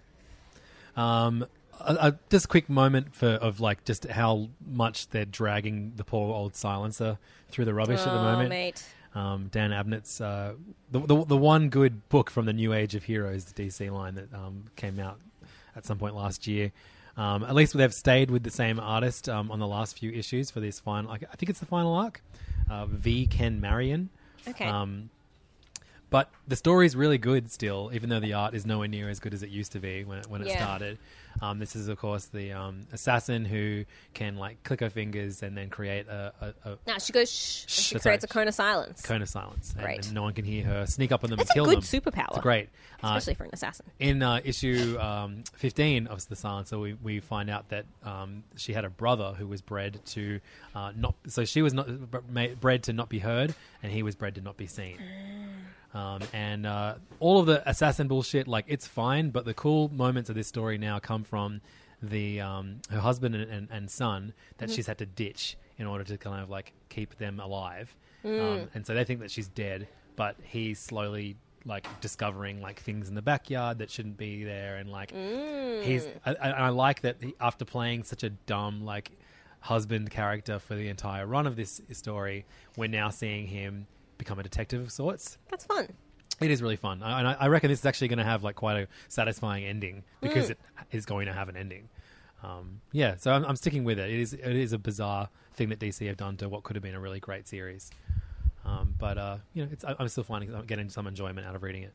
Um, a, a, just a quick moment for of like just how much they're dragging the poor old Silencer through the rubbish at the Oh, moment. mate. Um, Dan Abnett's uh, the, the the one good book from the New Age of Heroes, the D C line that um, came out at some point last year. Um, at least they've stayed with the same artist um, on the last few issues for this final. I think it's the final arc. Uh, V. Ken Marion. Okay. Um, but the story is really good still, even though the art is nowhere near as good as it used to be when it, when it Yeah. started. Um, this is, of course, the um, assassin who can like click her fingers and then create a, a, a Now she goes shh, and she That's creates right. a cone of silence. cone of silence, and, Great. and no one can hear her. Sneak up on them That's and a kill good them. superpower. It's great, Uh, Especially for an assassin. in uh, issue um, fifteen of the Silencer, we, we find out that um, she had a brother who was bred to uh, not. So she was not ma- bred to not be heard, and he was bred to not be seen. Um, and uh, all of the assassin bullshit, like, it's fine, but the cool moments of this story now come from the um, her husband and, and, and son that she's had to ditch in order to kind of like keep them alive. Um, and so they think that she's dead, but he's slowly like discovering like things in the backyard that shouldn't be there, and like he's. I, I, I like that he, after playing such a dumb like husband character for the entire run of this story, we're now seeing him become a detective of sorts. That's fun. It is really fun, I, and I, I reckon this is actually going to have like quite a satisfying ending because Mm. it is going to have an ending. Um, yeah, so I'm, I'm sticking with it. It is it is a bizarre thing that D C have done to what could have been a really great series. Um, but uh, you know, it's, I, I'm still finding getting some enjoyment out of reading it.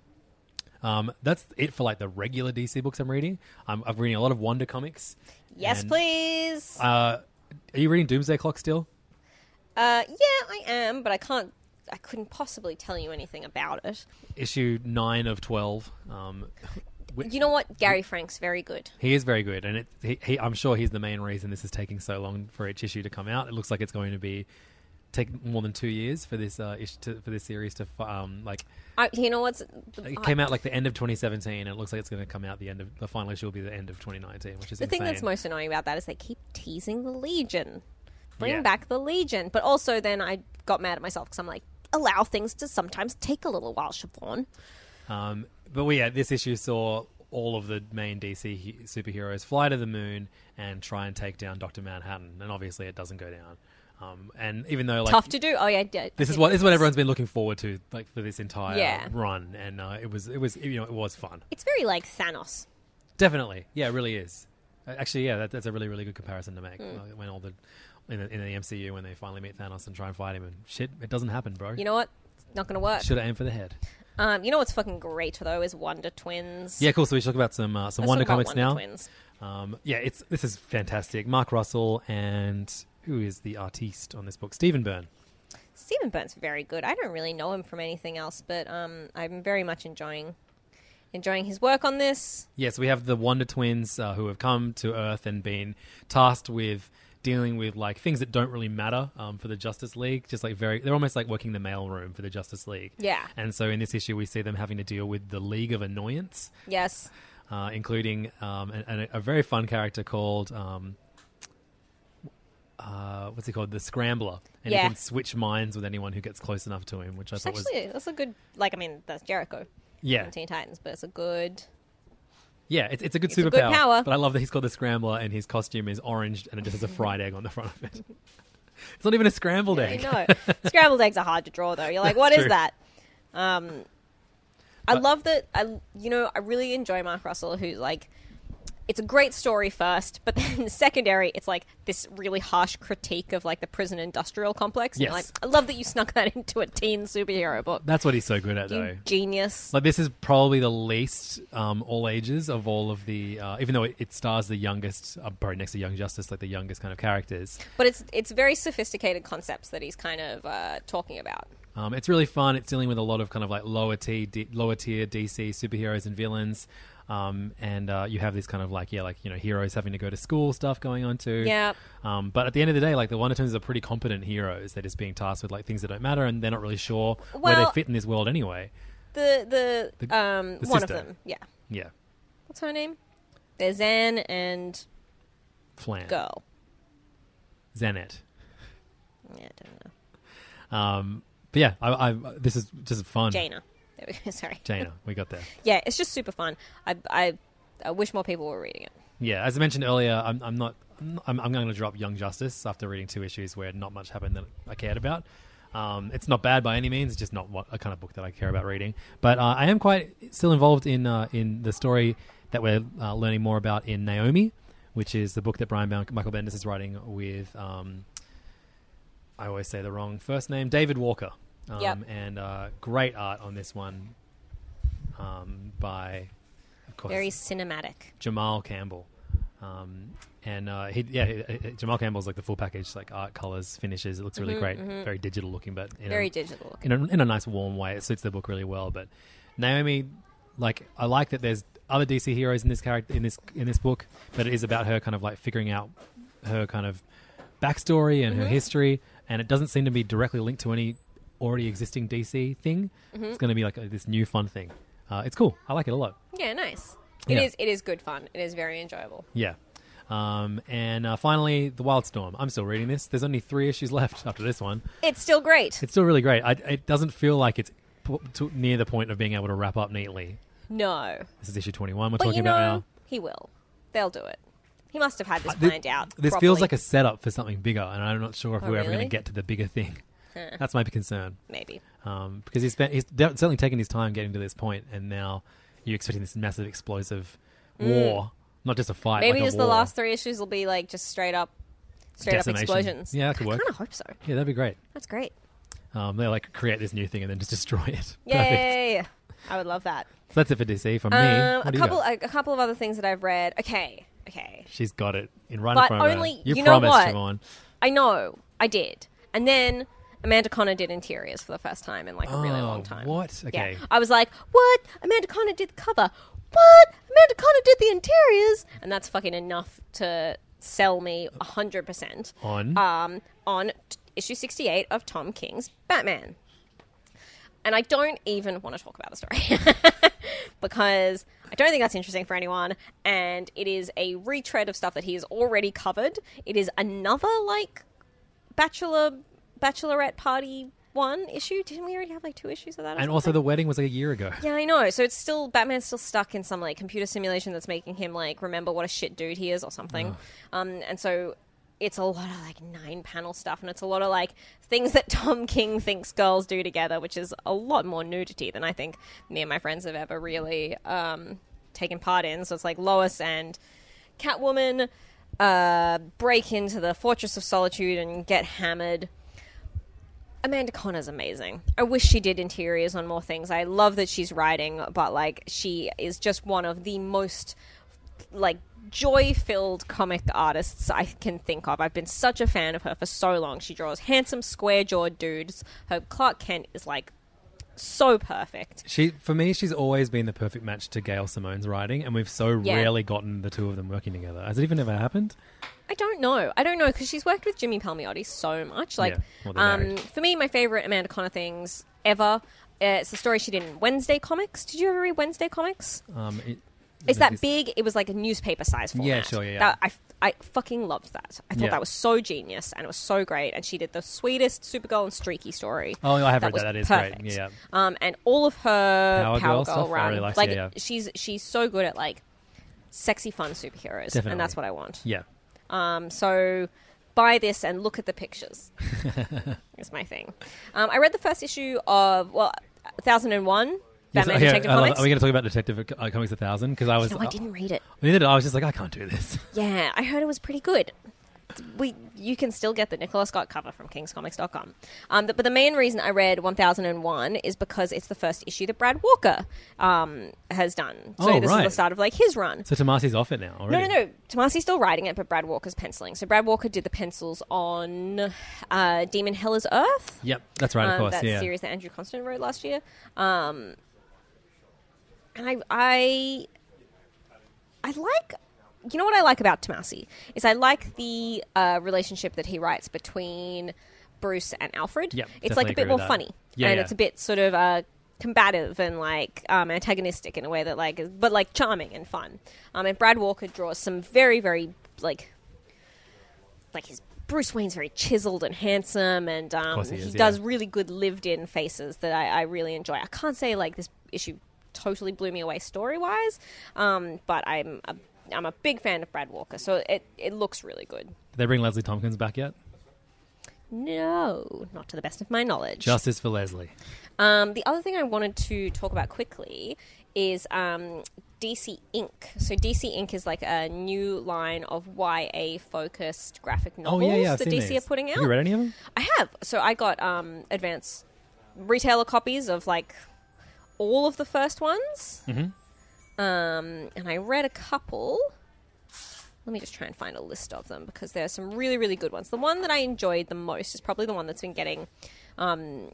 Um, that's it for like the regular D C books I'm reading. I'm, I'm reading a lot of Wonder comics. Yes, and, please. Uh, are you reading Doomsday Clock still? Uh, yeah, I am, but I can't. I couldn't possibly tell you anything about it. Issue nine of twelve. Um, You know what? Gary Frank's very good. He is very good, and it, he, he, I'm sure he's the main reason this is taking so long for each issue to come out. It looks like it's going to be take more than two years for this uh, ish to, for this series to um like. I, you know what's? It came out like the end of twenty seventeen, and it looks like it's going to come out the end of the final issue will be the end of twenty nineteen, which is the insane. thing that's most annoying about that is they keep teasing the Legion, bring Yeah. back the Legion, but also then I got mad at myself because I'm like, allow things to sometimes take a little while, Siobhan. Um, but well, yeah, this issue saw all of the main D C he- superheroes fly to the moon and try and take down Doctor Manhattan, and obviously it doesn't go down. Um, and even though like Tough to do. Oh yeah, d- this is did what this is what notice. everyone's been looking forward to, like for this entire Yeah. run, and uh, it was it was you know it was fun. It's very like Thanos. Definitely, yeah, it really is. Uh, Actually, yeah, that, that's a really really good comparison to make. Mm. Uh, when all the in the, in the M C U when they finally meet Thanos and try and fight him, and shit, it doesn't happen, bro. You know what? It's not going to work. Should have aimed for the head. Um, you know what's fucking great though is Wonder Twins. Yeah, cool. So we should talk about some uh, some Let's Wonder talk about comics Wonder now. Twins. Um, yeah, it's this is fantastic. Mark Russell and who is the artiste on this book? Stephen Byrne. Stephen Byrne's very good. I don't really know him from anything else, but um, I'm very much enjoying enjoying his work on this. Yes, we have the Wonder Twins uh, who have come to Earth and been tasked with dealing with like things that don't really matter um, for the Justice League. Just like very, they're almost like working the mailroom for the Justice League. Yeah. And so in this issue, we see them having to deal with the League of Annoyance. Yes. Uh, including um, an, an, a very fun character called um, uh, what's he called? The Scrambler, and Yeah. he can switch minds with anyone who gets close enough to him, which I It's thought was actually that's a good like I mean that's Jericho. Yeah. from Teen Titans, but it's a good. yeah, it's, it's a good It's a superpower. good power. But I love that he's called the Scrambler, and his costume is orange, and it just has a fried egg on the front of it. It's not even a scrambled I egg. know scrambled eggs are hard to draw though. You're like, That's what is true. that? Um, I But- love that. I you know I really enjoy Mark Russell, who's like. It's a great story first, but then secondary, it's like this really harsh critique of like the prison industrial complex. And you're Yes. like, I love that you snuck that into a teen superhero book. That's what he's so good at, You though. genius. Like this is probably the least um, all ages of all of the, uh, even though it, it stars the youngest, uh, probably next to Young Justice, like the youngest kind of characters. But it's it's very sophisticated concepts that he's kind of uh, talking about. Um, it's really fun. It's dealing with a lot of kind of like lower tier, D, lower tier D C superheroes and villains. Um, and uh, you have this kind of like, yeah, like, you know, heroes having to go to school stuff going on too. Yeah. Um, but at the end of the day, like the Wonder Twins are pretty competent heroes. They're just being tasked with like things that don't matter, and they're not really sure where they Well- fit in this world anyway. The the, The- um the one of sister. them, yeah. Yeah. What's her name? There's Zan and Flan. girl. Xanet. Yeah, I don't know. Um, but yeah, I, I, this is just fun. Jaina. There we go. Sorry. Jaina, we got there. Yeah, it's just super fun. I I I wish more people were reading it. Yeah, as I mentioned earlier, I'm, I'm not. I'm, I'm going to drop Young Justice after reading two issues where not much happened that I cared about. Um, it's not bad by any means. It's just not what a kind of book that I care about reading. But uh, I am quite still involved in uh, in the story that we're uh, learning more about in Naomi, which is the book that Brian Ban- Michael Bendis is writing with. Um, I always say the wrong first name, David Walker. Um, Yep. And uh, great art on this one um, by, of course, Very cinematic. Jamal Campbell. Um, and uh, he, yeah, he, he- Jamal Campbell's like the full package, like art, colors, finishes. It looks really Mhm, great, mhm. very digital looking, but in Very a, digital looking. in a, in a nice warm way. It suits the book really well. But Naomi, like, I like that there's other D C heroes in this character in this in this book, but it is about her kind of like figuring out her kind of backstory and her Mhm. history, and it doesn't seem to be directly linked to any already existing D C thing. Mhm. It's going to be like a, this new fun thing. Uh, it's cool. I like it a lot. Yeah, nice. It Yeah. is. It is good fun. It is very enjoyable. Yeah. Um, and uh, finally, The Wildstorm. I'm still reading this. There's only three issues left after this one. It's still great. It's still really great. I, it doesn't feel like it's p- to, near the point of being able to wrap up neatly. No. This is issue twenty-one we're But talking you know, about now. he will. They'll do it. He must have had this Uh, thi- planned out. This properly. feels like a setup for something bigger, and I'm not sure if Oh, we're ever going really? to get to the bigger thing. Huh. That's my concern. Maybe. Um, because he's, spent, he's de- certainly taken his time getting to this point, and now you're expecting this massive explosive Mm. war. Not just a fight, Maybe like a just the war. last three issues will be like just straight up, straight Decimation. up explosions. Yeah, that could I work. kind of hope so. Yeah, that'd be great. That's great. Um, they like create this new thing and then just destroy it. Perfect. Yay! I would love that. So that's it for D C. From me, Um, what a do you couple, got? a, a couple of other things that I've read. Okay, okay. She's got it in right But in front of only her. You, you know promised, what? Siobhan. I know, I did, and then Amanda Connor did interiors for the first time in like a really Oh, long time. what? Okay. Yeah. I was like, what? Amanda Connor did the cover. What? Amanda Connor did the interiors, and that's fucking enough to sell me a hundred percent On? um on t- issue sixty-eight of Tom King's Batman. And I don't even want to talk about the story because I don't think that's interesting for anyone. And it is a retread of stuff that he has already covered. It is another like bachelor bachelorette party one issue. Didn't we already have like two issues of that? Or And something? also, the wedding was like a year ago. Yeah, I know. So it's still Batman's still stuck in some like computer simulation that's making him like remember what a shit dude he is or something. Um, and so it's a lot of like nine panel stuff, and it's a lot of like things that Tom King thinks girls do together, which is a lot more nudity than I think me and my friends have ever really um, taken part in. So it's like Lois and Catwoman uh, break into the Fortress of Solitude and get hammered. Amanda Connor's amazing. I wish she did interiors on more things. I love that she's writing, but like she is just one of the most like joy-filled comic artists I can think of. I've been such a fan of her for so long. She draws handsome, square-jawed dudes. Her Clark Kent is like so perfect. She, for me, she's always been the perfect match to Gail Simone's writing, and we've so Yeah. rarely gotten the two of them working together. Has it even ever happened? I don't know. I don't know because she's worked with Jimmy Palmiotti so much. Like, Yeah, well, they're um, married. for me, my favorite Amanda Connor things ever. Uh, it's the story she did in Wednesday Comics. Did you ever read Wednesday Comics? Um, it, It's that this- big. It was like a newspaper size format. Yeah, sure, yeah, yeah. That, I, I fucking loved that. I thought Yeah. that was so genius and it was so great. And she did the sweetest Supergirl and Streaky story. Oh, I have read was that. That is great. perfect. Yeah, yeah. Um, and all of her Power Power, Girl Girl, stuff, I run, really liked, like yeah, yeah. she's she's so good at like sexy, fun superheroes, Definitely. and that's what I want. Yeah. Um, so buy this and look at the pictures. Is my thing. Um, I read the first issue of well, one thousand one. Yes, Batman oh, yeah, Detective I love- Comics. Are we going to talk about Detective uh, Comics one thousand? Because I was... No, I didn't read it. Neither did I. I was just like, I can't do this. Yeah, I heard it was pretty good. We you can still get the Nicola Scott cover from kings comics dot com. Um, but the main reason I read one thousand one is because it's the first issue that Brad Walker um, has done. So Oh, this right. is the start of like his run. So Tomasi's off it now No, already. no, no. Tomasi's still writing it, but Brad Walker's penciling. So Brad Walker did the pencils on uh, Demon Hell is Earth. Yep, that's right, of um, course. That yeah. series that Andrew Constant wrote last year. Um, and I, I, I like, you know what I like about Tomasi is I like the uh, relationship that he writes between Bruce and Alfred. Yep, it's like definitely a bit agree more with that. funny, Yeah, and yeah. it's a bit sort of uh, combative and like um, antagonistic in a way that like, is, but like charming and fun. Um, and Brad Walker draws some very, very like, like his. Bruce Wayne's very chiseled and handsome, and um, course he he, is, yeah. does really good lived-in faces that I, I really enjoy. I can't say like this issue totally blew me away story-wise, um, but I'm a, I'm a big fan of Brad Walker, so it, it looks really good. Did they bring Leslie Tompkins back yet? No, not to the best of my knowledge. Justice for Leslie. Um, the other thing I wanted to talk about quickly is um, D C Ink. So D C Ink is like a new line of Y A-focused graphic novels Oh, yeah, yeah. I've that seen D C these. are putting out. Have you read any of them? I have. So I got um, advanced retailer copies of like all of the first ones. Mm-hmm. Um, and I read a couple. Let me just try and find a list of them because there are some really, really good ones. The one that I enjoyed the most is probably the one that's been getting um,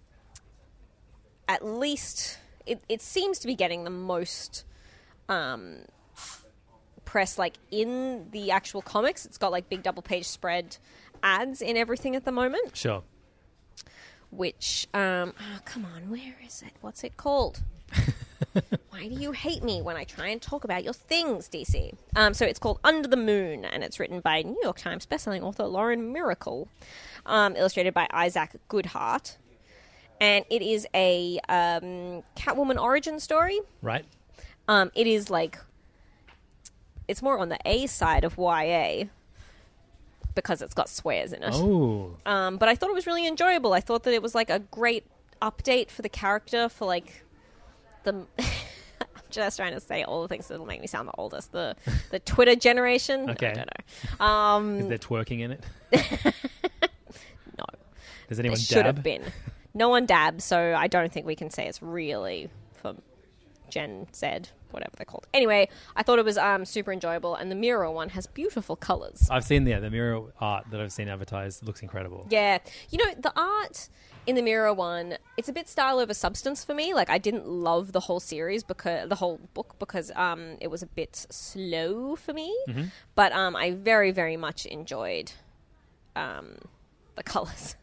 at least... It, it seems to be getting the most um, press like in the actual comics. It's got like big double page spread ads in everything at the moment. Sure. Which, um, oh, come on, where is it? What's it called? Why do you hate me when I try and talk about your things, D C? Um, so it's called Under the Moon, and it's written by New York Times bestselling author Lauren Miracle, um, illustrated by Isaac Goodhart. And it is a um, Catwoman origin story. Right. Um, it is like... It's more on the A side of Y A because it's got swears in it. Oh. Um, but I thought it was really enjoyable. I thought that it was like a great update for the character for like the... I'm just trying to say all the things that'll make me sound the oldest. The the Twitter generation. Okay. I don't know. Um, Is there twerking in it? No. Does anyone there dab? should have been. No one dabs, so I don't think we can say it's really for Gen Z, whatever they're called. Anyway, I thought it was um, super enjoyable, and the Mirror one has beautiful colours. I've seen the, the Mirror art that I've seen advertised. Looks incredible. Yeah. You know, the art in the Mirror one, it's a bit style over substance for me. Like, I didn't love the whole series, because the whole book, because um, it was a bit slow for me. Mm-hmm. But um, I very, very much enjoyed um, the colours.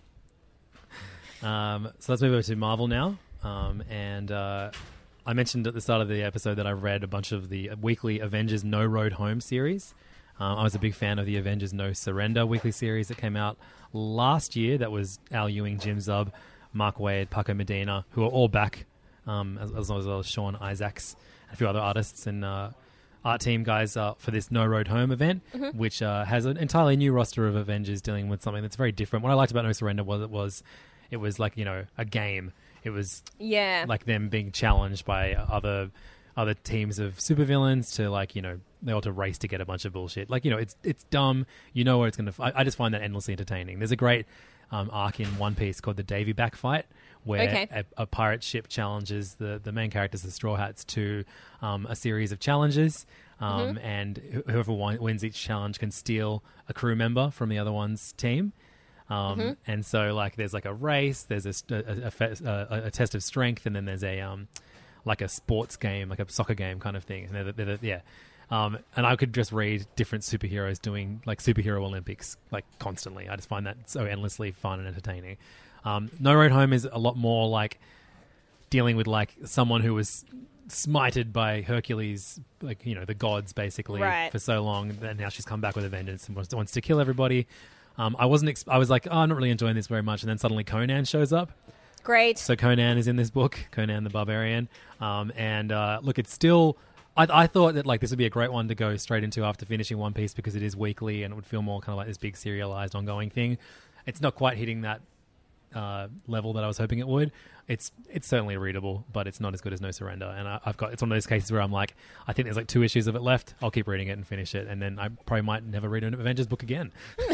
um, so let's move over to Marvel now. Um, and uh, I mentioned at the start of the episode that I read a bunch of the weekly Avengers No Road Home series. Um, I was a big fan of the Avengers No Surrender weekly series that came out last year. That was Al Ewing, Jim Zub, Mark Waid, Paco Medina, who are all back, um, as, as well as Sean Isaacs and a few other artists and uh, art team guys uh, for this No Road Home event, Mm-hmm. which uh, has an entirely new roster of Avengers dealing with something that's very different. What I liked about No Surrender was it was, it was like, you know, a game. It was Yeah. like them being challenged by other other teams of supervillains to, like, you know, they all to race to get a bunch of bullshit. Like, you know, it's it's dumb. You know where it's going to... I, I just find that endlessly entertaining. There's a great um, arc in One Piece called the Davy Back Fight, where Okay. a, a pirate ship challenges the, the main characters, the Straw Hats, to um, a series of challenges. Um, Mhm. And wh- whoever won, wins each challenge can steal a crew member from the other one's team. Um, Mhm. And so, like, there's like a race, there's a, st- a, a, fe- a, a test of strength, and then there's a um, like a sports game, like a soccer game kind of thing. And they're, they're, they're, yeah. Um, and I could just read different superheroes doing like superhero Olympics like constantly. I just find that so endlessly fun and entertaining. Um, No Road Home is a lot more like dealing with like someone who was smited by Hercules, like, you know, the gods basically, Right. for so long, and now she's come back with a vengeance and wants, wants to kill everybody. Um, I wasn't. Ex- I was like, oh, I'm not really enjoying this very much, and then suddenly Conan shows up. Great. So Conan is in this book, Conan the Barbarian, um, and uh, look, it's still. I, I thought that like this would be a great one to go straight into after finishing One Piece because it is weekly and it would feel more kind of like this big serialized ongoing thing. It's not quite hitting that uh, level that I was hoping it would. It's it's certainly readable, but it's not as good as No Surrender. And I, I've got it's one of those cases where I'm like, I think there's like two issues of it left. I'll keep reading it and finish it, and then I probably might never read an Avengers book again.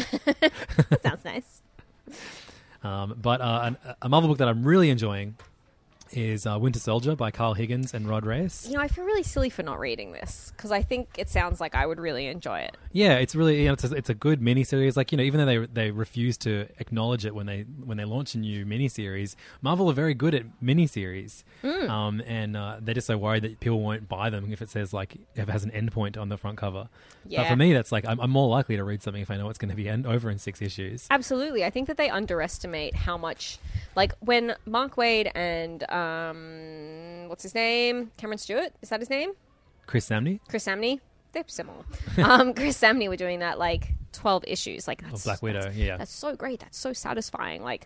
That sounds nice. Um, but uh, an, a Marvel book that I'm really enjoying is uh, Winter Soldier by Carl Higgins and Rod Reyes. You know, I feel really silly for not reading this because I think it sounds like I would really enjoy it. Yeah, it's really, you know, it's a, it's a good miniseries. Like, you know, even though they they refuse to acknowledge it when they when they launch a new miniseries, Marvel are very good at miniseries. Mm. Um, and uh, they're just so worried that people won't buy them if it says like if it has an endpoint on the front cover. Yeah. But for me, that's like I'm, I'm more likely to read something if I know it's going to be end, over in six issues. Absolutely. I think that they underestimate how much, like, when Mark Waid and, um, what's his name? Cameron Stewart? Is that his name? Chris Samney? Chris Samney? They're similar. um, Chris Samney were doing that, like, twelve issues. Like, that's, Black Widow, that's, yeah. That's so great. That's so satisfying. Like,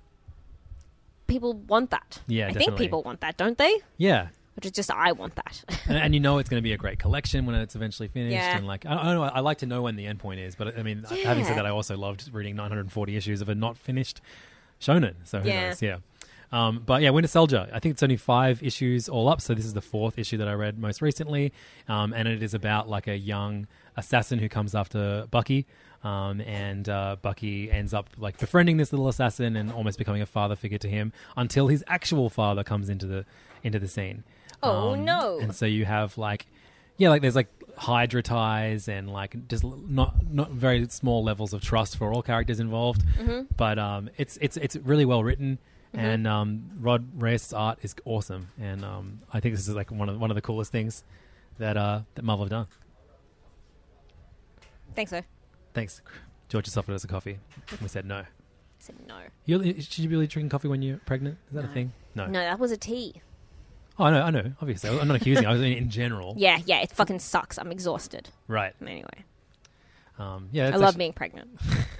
people want that. Yeah, I definitely. think people want that, don't they? Yeah. Which is just, I want that. and, and you know it's going to be a great collection when it's eventually finished. Yeah. And like, I, I don't know, I like to know when the end point is. But I mean, having said Yeah. that, I also loved reading nine hundred forty issues of a not finished shonen. So who Yeah. knows? Yeah. Um, but yeah, Winter Soldier. I think it's only five issues all up. So this is the fourth issue that I read most recently, um, and it is about like a young assassin who comes after Bucky. Um, and uh, Bucky ends up like befriending this little assassin and almost becoming a father figure to him until his actual father comes into the into the scene. Oh, Um, no. And so you have like, yeah, like there's like Hydra ties and like just l- not not very small levels of trust for all characters involved. Mhm. But um, it's it's it's really well written, Mhm. and um, Rod Reyes' art is awesome, and um, I think this is like one of one of the coolest things that uh that Marvel have done. Thanks, sir. Thanks. George just offered us a coffee. We said no. I said no. You, should you be really drinking coffee when you're pregnant? Is that a No. thing? No. No, that was a tea. Oh, I know, I know. Obviously, I'm not accusing. I was in, in general. Yeah, yeah, it fucking sucks. I'm exhausted. Right. Anyway. Um, yeah, I love being pregnant.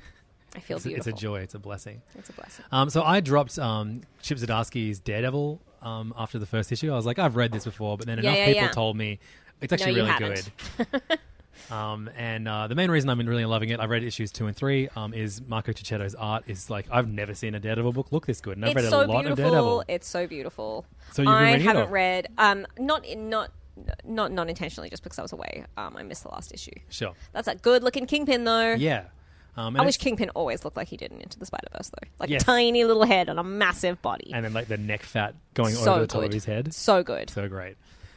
I feel it's, beautiful. It's a joy. It's a blessing. It's a blessing. Um, so I dropped um, Chip Zdarsky's Daredevil um, after the first issue. I was like, I've read this before, but then Yeah, enough yeah, people yeah. told me it's actually No, you really haven't. good. um, and uh, the main reason I've been really loving it, I've read issues two and three, um, is Marco Cicchetto's art is like, I've never seen a Daredevil book look this good. And I've It's read so a lot beautiful. of Daredevil. It's so beautiful. So you've been I reading it, haven't or- read, um, not in, not not not intentionally, just because I was away. Um, I missed the last issue. Sure. That's a good looking Kingpin, though. Yeah. Um, and I wish it's- Kingpin always looked like he did in Into the Spider-Verse, though. Like Yes. a tiny little head on a massive body. And then like the neck fat going So over the top good. of his head. So good. So great.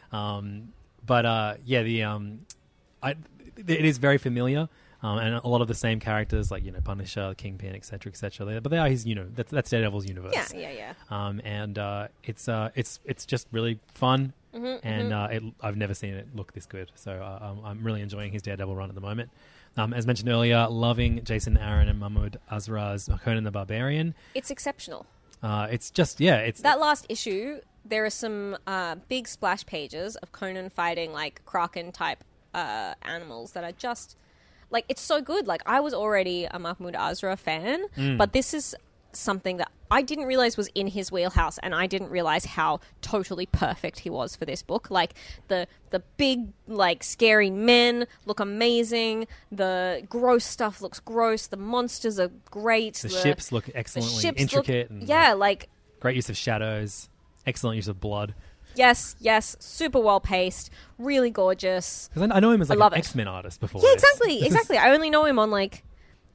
Um, but uh, yeah, the um, I, it is very familiar. Um, and a lot of the same characters, like, you know, Punisher, Kingpin, et cetera, et cetera. But they are his, you know, that's, that's Daredevil's universe. Yeah, yeah, yeah. Um, and uh, it's uh, it's it's just really fun, Mhm, and mhm. Uh, it, I've never seen it look this good. So uh, I'm, I'm really enjoying his Daredevil run at the moment. Um, as mentioned earlier, loving Jason Aaron and Mahmoud Azra's Conan the Barbarian. It's exceptional. Uh, it's just yeah, it's That last issue, there are some uh, big splash pages of Conan fighting like Kraken type uh, animals that are just like, it's so good. Like, I was already a Mahmoud Azra fan, Mm. but this is something that I didn't realize was in his wheelhouse, and I didn't realize how totally perfect he was for this book. Like, the the big, like, scary men look amazing. The gross stuff looks gross. The monsters are great. the, ships look excellently ships intricate look- and yeah, like great use of shadows, excellent use of blood. Yes, yes, super well paced, really gorgeous. Because I, I know him as like I love an it. X-Men artist before. Yeah, this. exactly, This is- exactly. I only know him on like,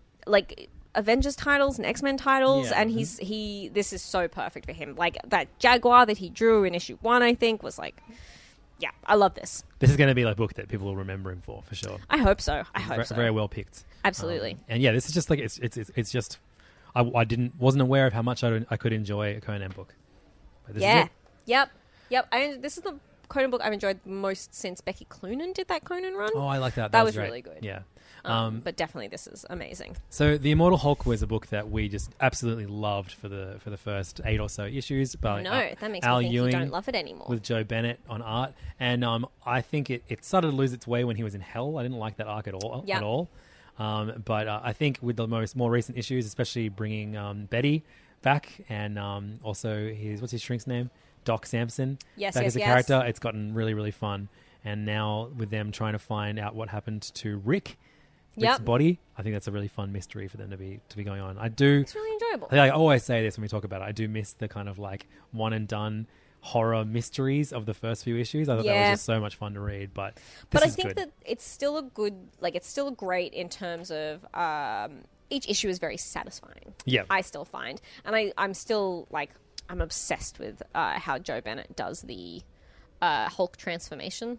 like Avengers titles and X Men titles, Yeah. and he's he. This is so perfect for him. Like that Jaguar that he drew in issue one, I think, was like, yeah, I love this. This is going to be like a book that people will remember him for, for sure. I hope so. I hope Very, so. very well picked. Absolutely. Um, and yeah, this is just like it's it's it's, it's just I, I didn't wasn't aware of how much I, I could enjoy a Conan book. But this yeah. is it. Yep. Yep. I, this is the Conan book I've enjoyed most since Becky Cloonan did that Conan run. Oh, I like that. That, That was, was great. really good. Yeah. Um, Um, but definitely, this is amazing. So the Immortal Hulk was a book that we just absolutely loved for the for the first eight or so issues. By No, uh, that makes Al me think you Ewing don't love it anymore. with Joe Bennett on art, and um, I think it, it started to lose its way when he was in Hell. I didn't like that arc at all. Yeah. At all. Um, but uh, I think with the most more recent issues, especially bringing um, Betty back, and um, also his what's his shrink's name, Doc Samson, Yes, back yes, as a yes. character, it's gotten really really fun. And now with them trying to find out what happened to Rick. Rick's Yep. body. I think that's a really fun mystery for them to be to be going on. I do. It's really enjoyable. I, think I always say this when we talk about it. I do miss the kind of like one and done horror mysteries of the first few issues. I thought that Yeah. was just so much fun to read. But this But I is think good. that it's still a good, like, it's still great in terms of um, each issue is very satisfying. Yeah. I still find. And I, I'm still, like, I'm obsessed with uh, how Joe Bennett does the uh, Hulk transformation.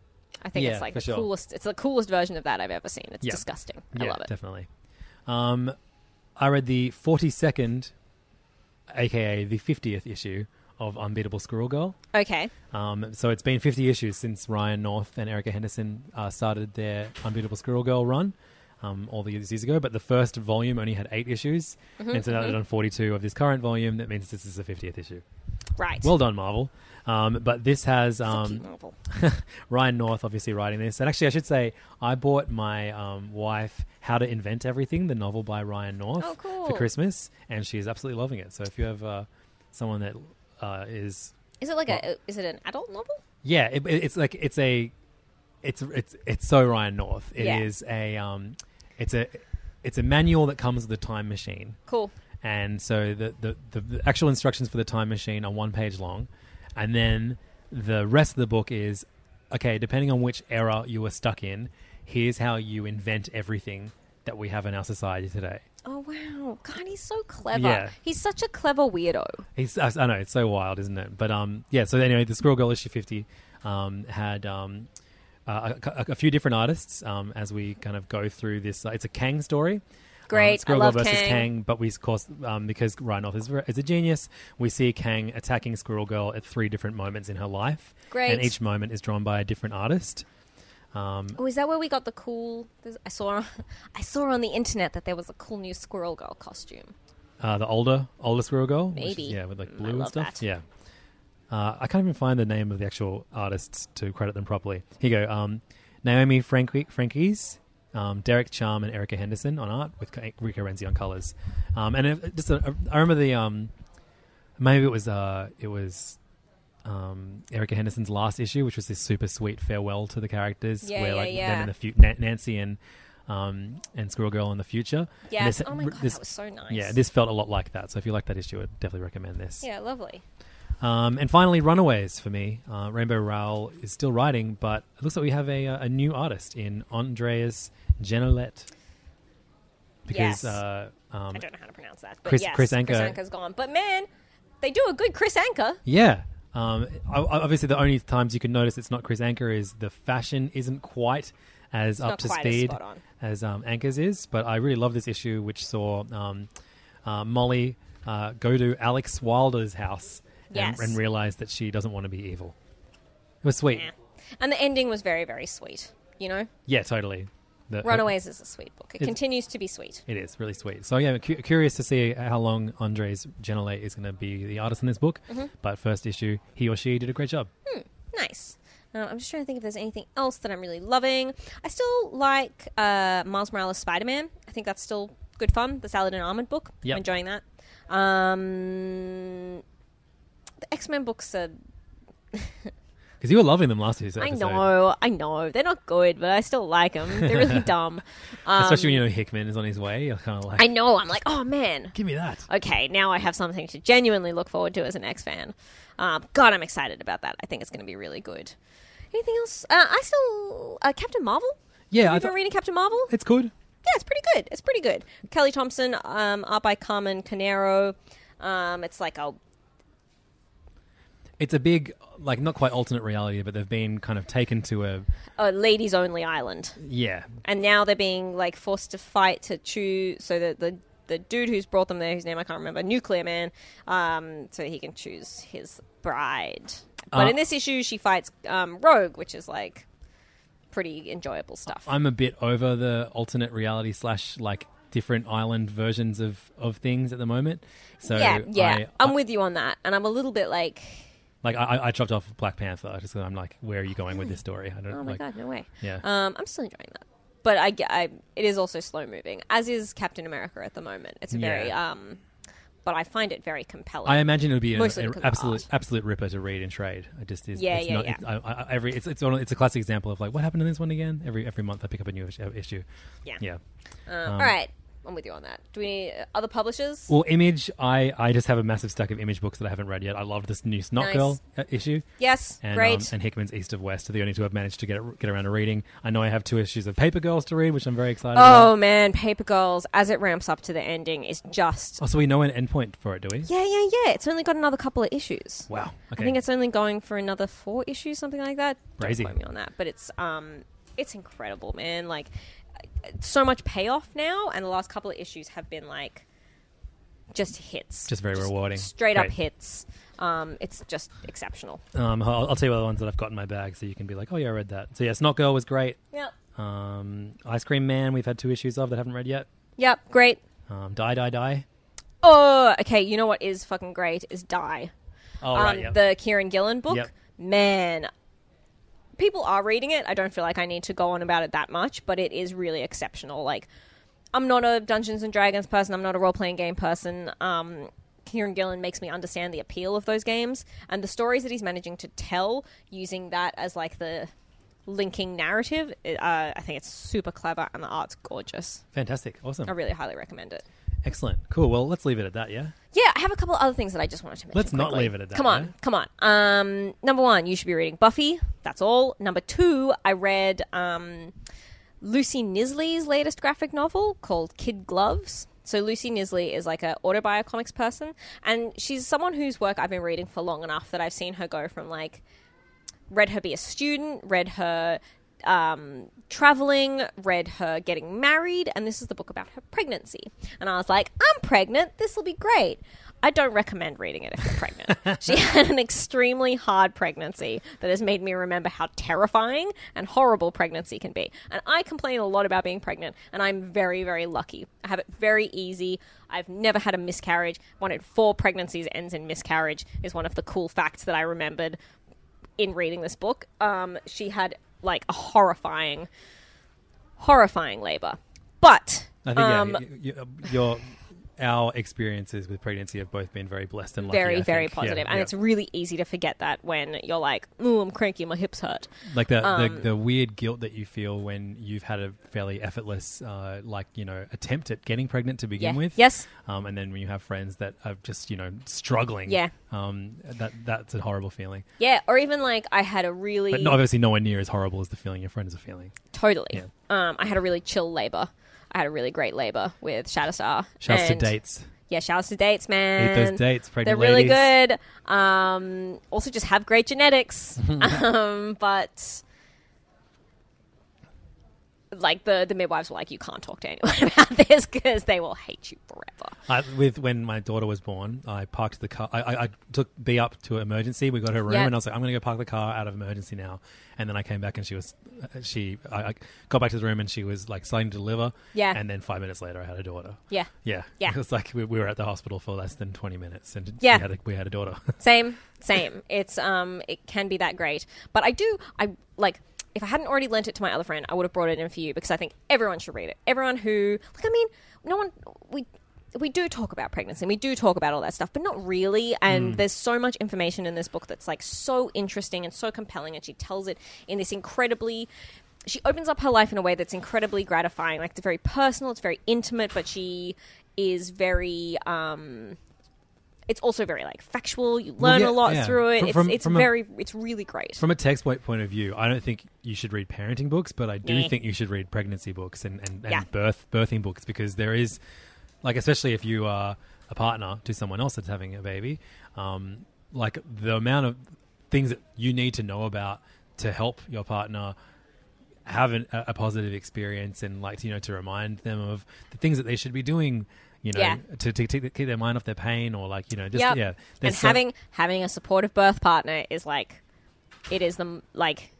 I think Yeah, it's like for the sure. coolest. It's the coolest version of that I've ever seen. It's Yeah. disgusting. I Yeah, love it. definitely. Um, I read the forty-second, aka the fiftieth issue of Unbeatable Squirrel Girl. Okay. Um, so it's been fifty issues since Ryan North and Erica Henderson uh, started their Unbeatable Squirrel Girl run um, all the years, years ago. But the first volume only had eight issues. Mhm, and so now mhm. they're on forty-two of this current volume. That means this is the fiftieth issue. Right. Well done, Marvel. Um, but this has um, you, Marvel. Ryan North obviously writing this. And actually, I should say, I bought my um, wife How to Invent Everything, the novel by Ryan North, Oh, cool. for Christmas. And she's absolutely loving it. So if you have uh, someone that uh, is... Is it like a? Is it an adult novel? Yeah, it, it- it's like it's a, it's it's it's so Ryan North. It is Yeah. a um, it's a it's a manual that comes with a time machine. Cool. And so the, the the the actual instructions for the time machine are one page long, and then the rest of the book is okay. Depending on which era you were stuck in, here's how you invent everything that we have in our society today. Oh wow! God, he's so clever. Yeah. He's such a clever weirdo. He's, I I know it's so wild, isn't it? But um, yeah. So anyway, the Squirrel Girl issue fifty um, had um, uh, a, a, a few different artists um, as we kind of go through this. Uh, it's a Kang story. Great, um, Squirrel I love Girl versus Kang. Kang. But we, of course, um, because Ryan North is, is a genius, we see Kang attacking Squirrel Girl at three different moments in her life. Great. And each moment is drawn by a different artist. Um, Oh, is that where we got the cool? there's- I saw, I saw on the internet that there was a cool new Squirrel Girl costume. uh, the older older Squirrel Girl, which is, Maybe. yeah, with like Mm, I blue and love stuff. that. Yeah. Uh, I can't even find the name of the actual artists to credit them properly. Here you go. Um, Naomi Frank- Frankies, um, Derek Charm, and Erica Henderson on art with Rika Renzi on colors. Um, and it, just a, I remember the um, maybe it was uh, it was um, Erica Henderson's last issue, which was this super sweet farewell to the characters, Yeah, where yeah, like yeah. them in the fu- Na- Nancy and um, and Squirrel Girl in the future. Yes. This, Oh my God, this, that was so nice. Yeah, this felt a lot like that. So if you like that issue, I'd definitely recommend this. Yeah, lovely. Um, and finally, Runaways for me. Uh, Rainbow Rowell is still writing, but it looks like we have a, a new artist in Andreas Genolet. Because Yes. uh, um, I don't know how to pronounce that. But Chris- yes, Chris Anker- Chris Anker's gone. But man, they do a good Chris Anker. yeah, um, o- obviously the only times you can notice it's not Chris Anker is the fashion isn't quite as It's up not to quite as speed spot on. as um, Anker's is. But I really love this issue, which saw um, uh, Molly uh, go to Alex Wilder's house. Yes. And, and realize that she doesn't want to be evil. It was sweet. Yeah. And the ending was very, very sweet. You know? Yeah, totally. The, Runaways is a sweet book. It It's- continues to be sweet. It is really sweet. So yeah, I'm cu- curious to see how long Andres Genolet is going to be the artist in this book. Mhm. But first issue, he or she did a great job. Hmm, nice. Uh, I'm just trying to think if there's anything else that I'm really loving. I still like uh, Miles Morales Spider-Man. I think that's still good fun. The Saladin Ahmed book. Yep. I'm enjoying that. Um, the X-Men books are... Because you were loving them last year's I episode. know, I know. They're not good, but I still like them. They're really dumb. Um, Especially when you know Hickman is on his way. You're kind of like, I know. I'm like, oh, man. give me that. Okay, now I have something to genuinely look forward to as an X fan. Um, God, I'm excited about that. I think it's going to be really good. Anything else? Uh, I still... Uh, Captain Marvel? Yeah, Have I you thought been reading Captain Marvel? it's good. Yeah, it's pretty good. It's pretty good. Kelly Thompson, um, art by Carmen Canero. Um, it's like a... It's a big, like not quite alternate reality, but they've been kind of taken to a a ladies-only island. yeah. And now they're being like forced to fight to choose. So that the the dude who's brought them there, whose name I can't remember, Nuclear Man, um, so he can choose his bride. But Uh, in this issue, she fights um, Rogue, which is like pretty enjoyable stuff. I'm a bit over the alternate reality slash like different island versions of, of things at the moment. So yeah, yeah, I, I'm I- with you on that, and I'm a little bit like, Like I, I chopped off Black Panther just because I'm like, where are you going with this story? I don't. oh my like, god, no way. Yeah. Um, I'm still enjoying that, but I, ge- I it is also slow moving, as is Captain America at the moment. It's a very Yeah. um, but I find it very compelling. I imagine it would be an, Mostly an because of absolute art. absolute ripper to read and trade. It just is. Yeah, it's yeah, not, yeah. It's, I, I, every it's it's, one, it's a classic example of like what happened in this one again. Every every month I pick up a new issue. issue. Yeah. Yeah. Um, Um, all right, I'm with you on that. Do we need uh, other publishers? Well, Image, I, I just have a massive stack of Image books that I haven't read yet. I love this new Snot Nice. Girl uh, issue. Yes, and, great. Um, and Hickman's East of West are the only two I've managed to get get around to reading. I know I have two issues of Paper Girls to read, which I'm very excited Oh about. man, Paper Girls, as it ramps up to the ending, is just Oh, so we know an endpoint for it, do we? yeah, yeah, yeah. It's only got another couple of issues. Wow. Okay. I think it's only going for another four issues, something like that. Crazy. Don't quote me on that, but it's um, it's incredible, man. Like, so much payoff now, and the last couple of issues have been like just hits, Just very rewarding. straight up Great. hits. Um, it's just exceptional. Um, I'll, I'll tell you what the ones that I've got in my bag, so you can be like, oh yeah, I read that. So yeah, Snot Girl was great. Yep. Um, Ice Cream Man, we've had two issues of that I haven't read yet. Yep, great. Um, Die, Die, Die. Oh, okay. You know what is fucking great is Die. Oh, um, right, yeah. The Kieran Gillen book. Yep. Man, people are reading it. I don't feel like I need to go on about it that much, but it is really exceptional. Like, I'm not a Dungeons and Dragons person. I'm not a role-playing game person. Um, Kieran Gillen makes me understand the appeal of those games and the stories that he's managing to tell using that as like the linking narrative. It, uh, I think it's super clever and the art's gorgeous. Fantastic. Awesome. I really highly recommend it. Excellent. Cool. Well, let's leave it at that, yeah? Yeah, I have a couple of other things that I just wanted to mention. Let's not quickly. leave it at that, Come on, yeah? come on. Um, number one, you should be reading Buffy. That's all. Number two, I read um, Lucy Nisley's latest graphic novel called Kid Gloves. So Lucy Nisley is like an autobiocomics person, and she's someone whose work I've been reading for long enough that I've seen her go from like read her be a student, read her um, traveling, read her getting married, and this is the book about her pregnancy. And I was like, I'm pregnant. This will be great. I don't recommend reading it if you're pregnant. She had an extremely hard pregnancy that has made me remember how terrifying and horrible pregnancy can be. And I complain a lot about being pregnant, and I'm very, very lucky. I have it very easy. I've never had a miscarriage. One in four pregnancies ends in miscarriage is one of the cool facts that I remembered in reading this book. Um, she had, like, a horrifying, horrifying labor. But... I think, um, yeah, you, you, you're... Our experiences with pregnancy have both been very blessed and lucky. Very, I very think. positive. Yeah, and yeah. it's really easy to forget that when you're like, oh, I'm cranky, my hips hurt. Like the, Um, the the weird guilt that you feel when you've had a fairly effortless, uh, like, you know, attempt at getting pregnant to begin Yeah. with. Yes. Um, and then when you have friends that are just, you know, struggling. Yeah. Um, that that's a horrible feeling. Yeah, or even like I had a really... But no, obviously nowhere near as horrible as the feeling your friends are feeling. Totally. Yeah. Um, I had a really chill labor. I had a really great labor with Shatterstar. Shouts to And- dates. Yeah, shouts to dates, man. Eat those dates, pregnant They're really ladies. good. Um, also, just have great genetics. um, but like the the midwives were like, you can't talk to anyone about this because they will hate you forever. I, with when my daughter was born, I parked the car. I, I, I took B up to emergency. We got her room, Yeah. and I was like, "I'm going to go park the car out of emergency now." And then I came back, and she was, she, I, I got back to the room, and she was like starting to deliver. Yeah. And then five minutes later, I had a daughter. Yeah. Yeah. Yeah. It was like we, we were at the hospital for less than twenty minutes, and Yeah. we had a, we had a daughter. Same, same. It's um, it can be that great. But I do, I like. If I hadn't already lent it to my other friend, I would have brought it in for you because I think everyone should read it. Everyone who, like, I mean, no one, we we do talk about pregnancy and we do talk about all that stuff, but not really. And Mm. there's so much information in this book that's like so interesting and so compelling, and she tells it in this incredibly, she opens up her life in a way that's incredibly gratifying. Like, it's very personal, it's very intimate, but she is very, um... it's also very like factual. You Well, learn yeah, a lot yeah. through it. From- it's from- it's from a- very it's really great. From a textbook point of view, I don't think you should read parenting books, but I do Nah. think you should read pregnancy books and, and, and Yeah. birth birthing books, because there is, like, especially if you are a partner to someone else that's having a baby, um, like the amount of things that you need to know about to help your partner have an, a, a positive experience, and like, you know, to remind them of the things that they should be doing. You know, Yeah. to, to, to keep their mind off their pain, or like, you know, just Yep. yeah. And There's so- having having a supportive birth partner is like, it is the like,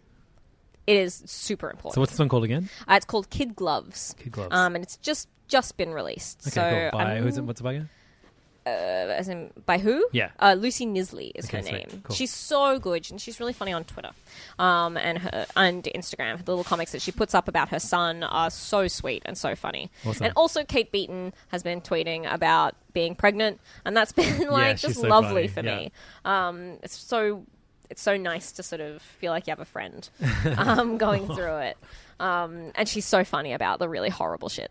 it is super important. So what's this one called again? Uh, it's called Kid Gloves. Kid Gloves. Um, and it's just just been released. Okay, so cool. By I'm- who's it? What's it by again? Uh, as in by who? Yeah. Uh, Lucy Nisley is Okay, her sweet. name. Cool. She's so good, and she's really funny on Twitter, um, and her and Instagram. The little comics that she puts up about her son are so sweet and so funny. Awesome. And also, Kate Beaton has been tweeting about being pregnant, and that's been like she's just so lovely funny, for yeah. me. Um, it's so it's so nice to sort of feel like you have a friend um, going through it. Um, and she's so funny about the really horrible shit.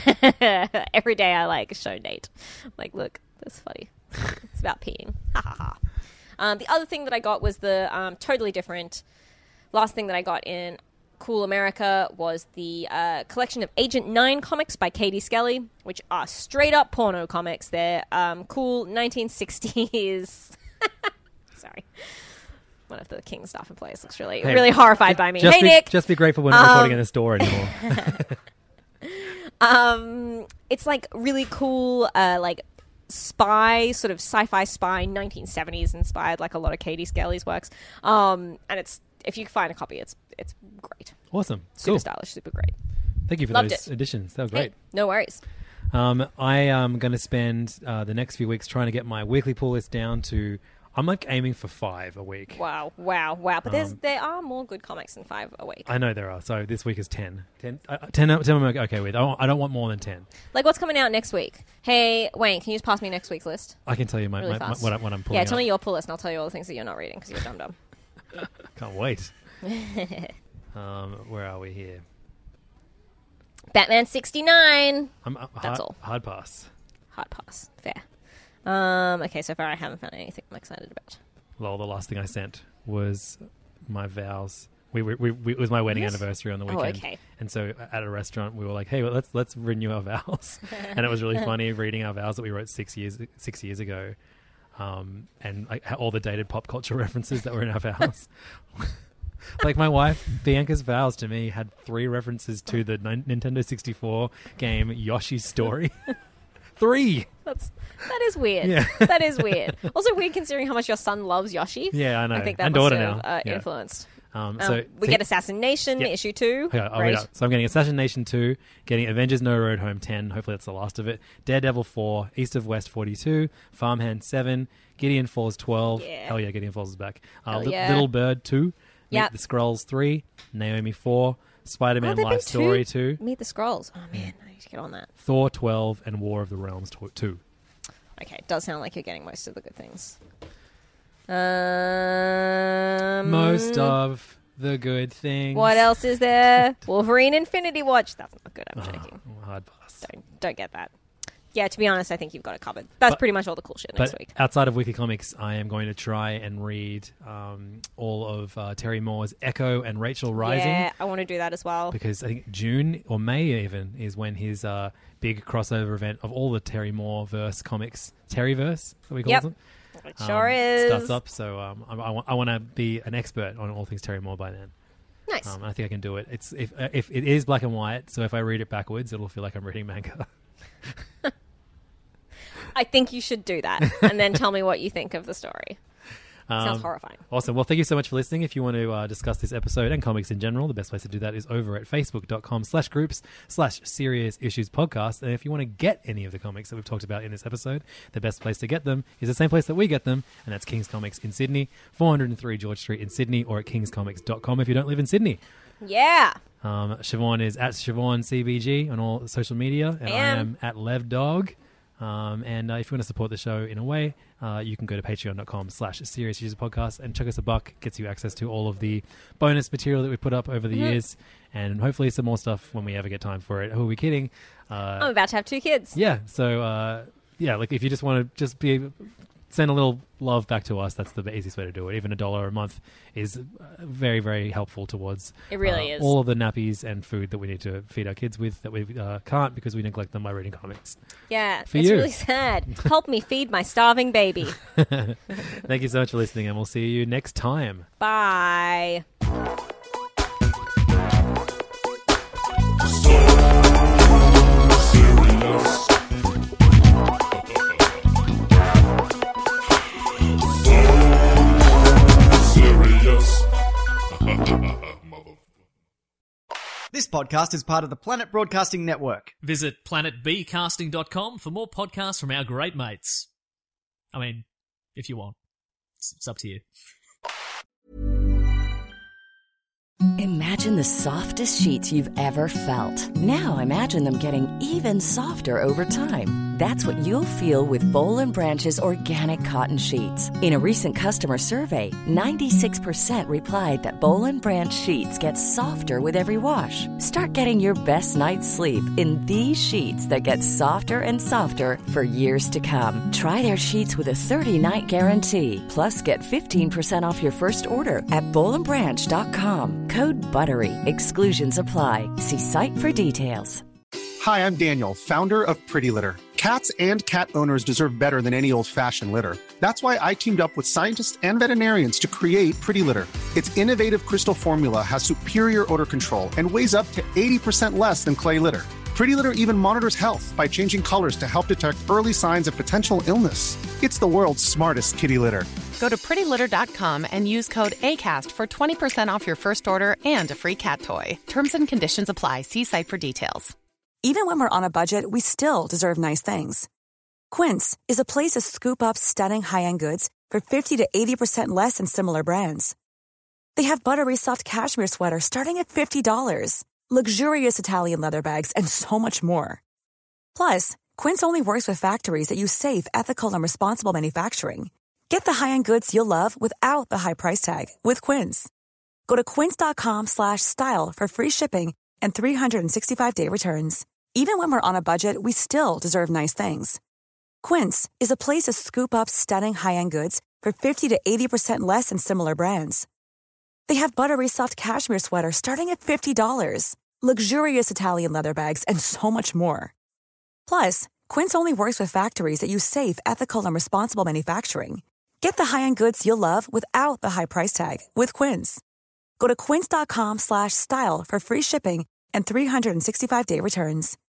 Every day I like show Nate, like, look, that's funny. It's about peeing. Ha ha ha. Um, the other thing that I got was the um, totally different. Last thing that I got in Cool America was the uh, collection of Agent Nine comics by Katie Skelly, which are straight up porno comics. They're um, cool nineteen sixties. Sorry. One of the King staff employees looks really, Hey, really horrified by me. Just Hey, be, Nick. Just be grateful we're not recording Um, in a store anymore. Um, it's like really cool, uh, like spy, sort of sci-fi spy, nineteen seventies inspired, like a lot of Katie Skelly's works. Um, and it's if you find a copy, it's it's great. Awesome. Super Cool. stylish, super great. Thank you for Loved those it. additions. That was Hey, great. no worries. Um, I am going to spend uh, the next few weeks trying to get my weekly pull list down to. I'm like aiming for five a week. Wow, wow, wow! But there's Um, there are more good comics than five a week. I know there are. So this week is ten. ten, uh, ten, ten I'm okay with. I don't, I don't want more than ten. Like, what's coming out next week? Hey, Wayne, can you just pass me next week's list? I can tell you my, Really my, my fast. what, I, what I'm pulling Yeah, tell up. me your pull list, and I'll tell you all the things that you're not reading because you're dumb dumb. Can't wait. um, where are we here? Batman sixty-nine. I'm, uh, That's hard, all. Hard pass. Hard pass. Fair. Um, okay, so far I haven't found anything I'm excited about. Lol, the last thing I sent was my vows. We, we, we, we it was my wedding What? anniversary on the Oh, weekend. okay. And so at a restaurant, we were like, "Hey, well, let's let's renew our vows." And it was really funny reading our vows that we wrote six years six years ago, um, and like all the dated pop culture references that were in our vows. Like my wife Bianca's vows to me had three references to the Nin- Nintendo sixty-four game Yoshi's Story. Three. That's That is weird. Yeah. That is weird. Also weird considering how much your son loves Yoshi. Yeah, I know. I think that And must daughter have now. uh, Yeah. influenced. Um, Um, so we see- get Assassination Yeah. issue two. Okay, I'll Great. read out. So I'm getting Assassination two, getting Avengers No Road Home ten, hopefully that's the last of it, Daredevil four, East of West forty-two, Farmhand seven, Gideon Falls twelve, Yeah. hell yeah, Gideon Falls is back, uh, Hell Li- yeah. Little Bird two, Meet Yep. the Scrolls three, Naomi four, Spider-Man Oh, there've been Life Story two. two, Meet the Scrolls. Oh man, I need to get on that. Thor twelve, and War of the Realms tw- two. Okay, it does sound like you're getting most of the good things. Um, Most of the good things. What else is there? Wolverine Infinity Watch. That's not good. I'm Oh, joking. hard pass. Don't don't get that. Yeah, to be honest, I think you've got it covered. That's But- pretty much all the cool shit next But week. outside of Weekly Comics, I am going to try and read um, all of uh, Terry Moore's Echo and Rachel Rising. Yeah, I want to do that as well. Because I think June or May even is when his uh, big crossover event of all the Terry Moore verse comics, Terryverse, that we call Yep. them. It sure um, is. Starts up, so um, I, I, want, I want to be an expert on all things Terry Moore by then. Nice. Um, I think I can do it. It's if uh, if it is black and white, so if I read it backwards, it'll feel like I'm reading manga. I think you should do that, and then tell me what you think of the story. Sounds Um, horrifying. Awesome. Well, thank you so much for listening. If you want to uh, discuss this episode and comics in general, the best place to do that is over at facebook.com slash groups slash serious issues podcast. And if you want to get any of the comics that we've talked about in this episode, the best place to get them is the same place that we get them, and that's King's Comics in Sydney, four oh three George Street in Sydney, or at kings comics dot com if you don't live in Sydney. Yeah. Um, Siobhan is at Siobhan C B G on all social media, and I Am. am at LevDog. Um, and uh, if you want to support the show in a way, uh, you can go to patreon.com slash serious user podcast and chuck us a buck. Gets you access to all of the bonus material that we put up over the Mhm. years, and hopefully some more stuff when we ever get time for it. Who are we kidding? Uh, I'm about to have two kids. yeah, so uh, yeah, like if you just want to just be send a little love back to us, that's the easiest way to do it. Even a dollar a month is uh, very, very helpful towards It really uh, is. all of the nappies and food that we need to feed our kids with that we uh, can't because we neglect them by reading comics. Yeah, For it's you. really sad. Help me feed my starving baby. Thank you so much for listening, and we'll see you next time. Bye. This podcast is part of the Planet Broadcasting Network. Visit planet b casting dot com for more podcasts from our great mates. I mean, if you want. It's, it's up to you. Imagine the softest sheets you've ever felt. Now imagine them getting even softer over time. That's what you'll feel with Boll and Branch's organic cotton sheets. In a recent customer survey, ninety-six percent replied that Boll and Branch sheets get softer with every wash. Start getting your best night's sleep in these sheets that get softer and softer for years to come. Try their sheets with a thirty-night guarantee. Plus, get fifteen percent off your first order at boll and branch dot com. Code BUTTERY. Exclusions apply. See site for details. Hi, I'm Daniel, founder of Pretty Litter. Cats and cat owners deserve better than any old-fashioned litter. That's why I teamed up with scientists and veterinarians to create Pretty Litter. Its innovative crystal formula has superior odor control and weighs up to eighty percent less than clay litter. Pretty Litter even monitors health by changing colors to help detect early signs of potential illness. It's the world's smartest kitty litter. Go to pretty litter dot com and use code ACAST for twenty percent off your first order and a free cat toy. Terms and conditions apply. See site for details. Even when we're on a budget, we still deserve nice things. Quince is a place to scoop up stunning high-end goods for fifty to eighty percent less than similar brands. They have buttery soft cashmere sweaters starting at fifty dollars, luxurious Italian leather bags, and so much more. Plus, Quince only works with factories that use safe, ethical, and responsible manufacturing. Get the high-end goods you'll love without the high price tag with Quince. Go to quince.com slash style for free shipping and three sixty-five day returns. Even when we're on a budget, we still deserve nice things. Quince is a place to scoop up stunning high-end goods for fifty to eighty percent less than similar brands. They have buttery soft cashmere sweaters starting at fifty dollars, luxurious Italian leather bags, and so much more. Plus, Quince only works with factories that use safe, ethical, and responsible manufacturing. Get the high-end goods you'll love without the high price tag with Quince. Go to quince.com slash style for free shipping and three sixty-five day returns.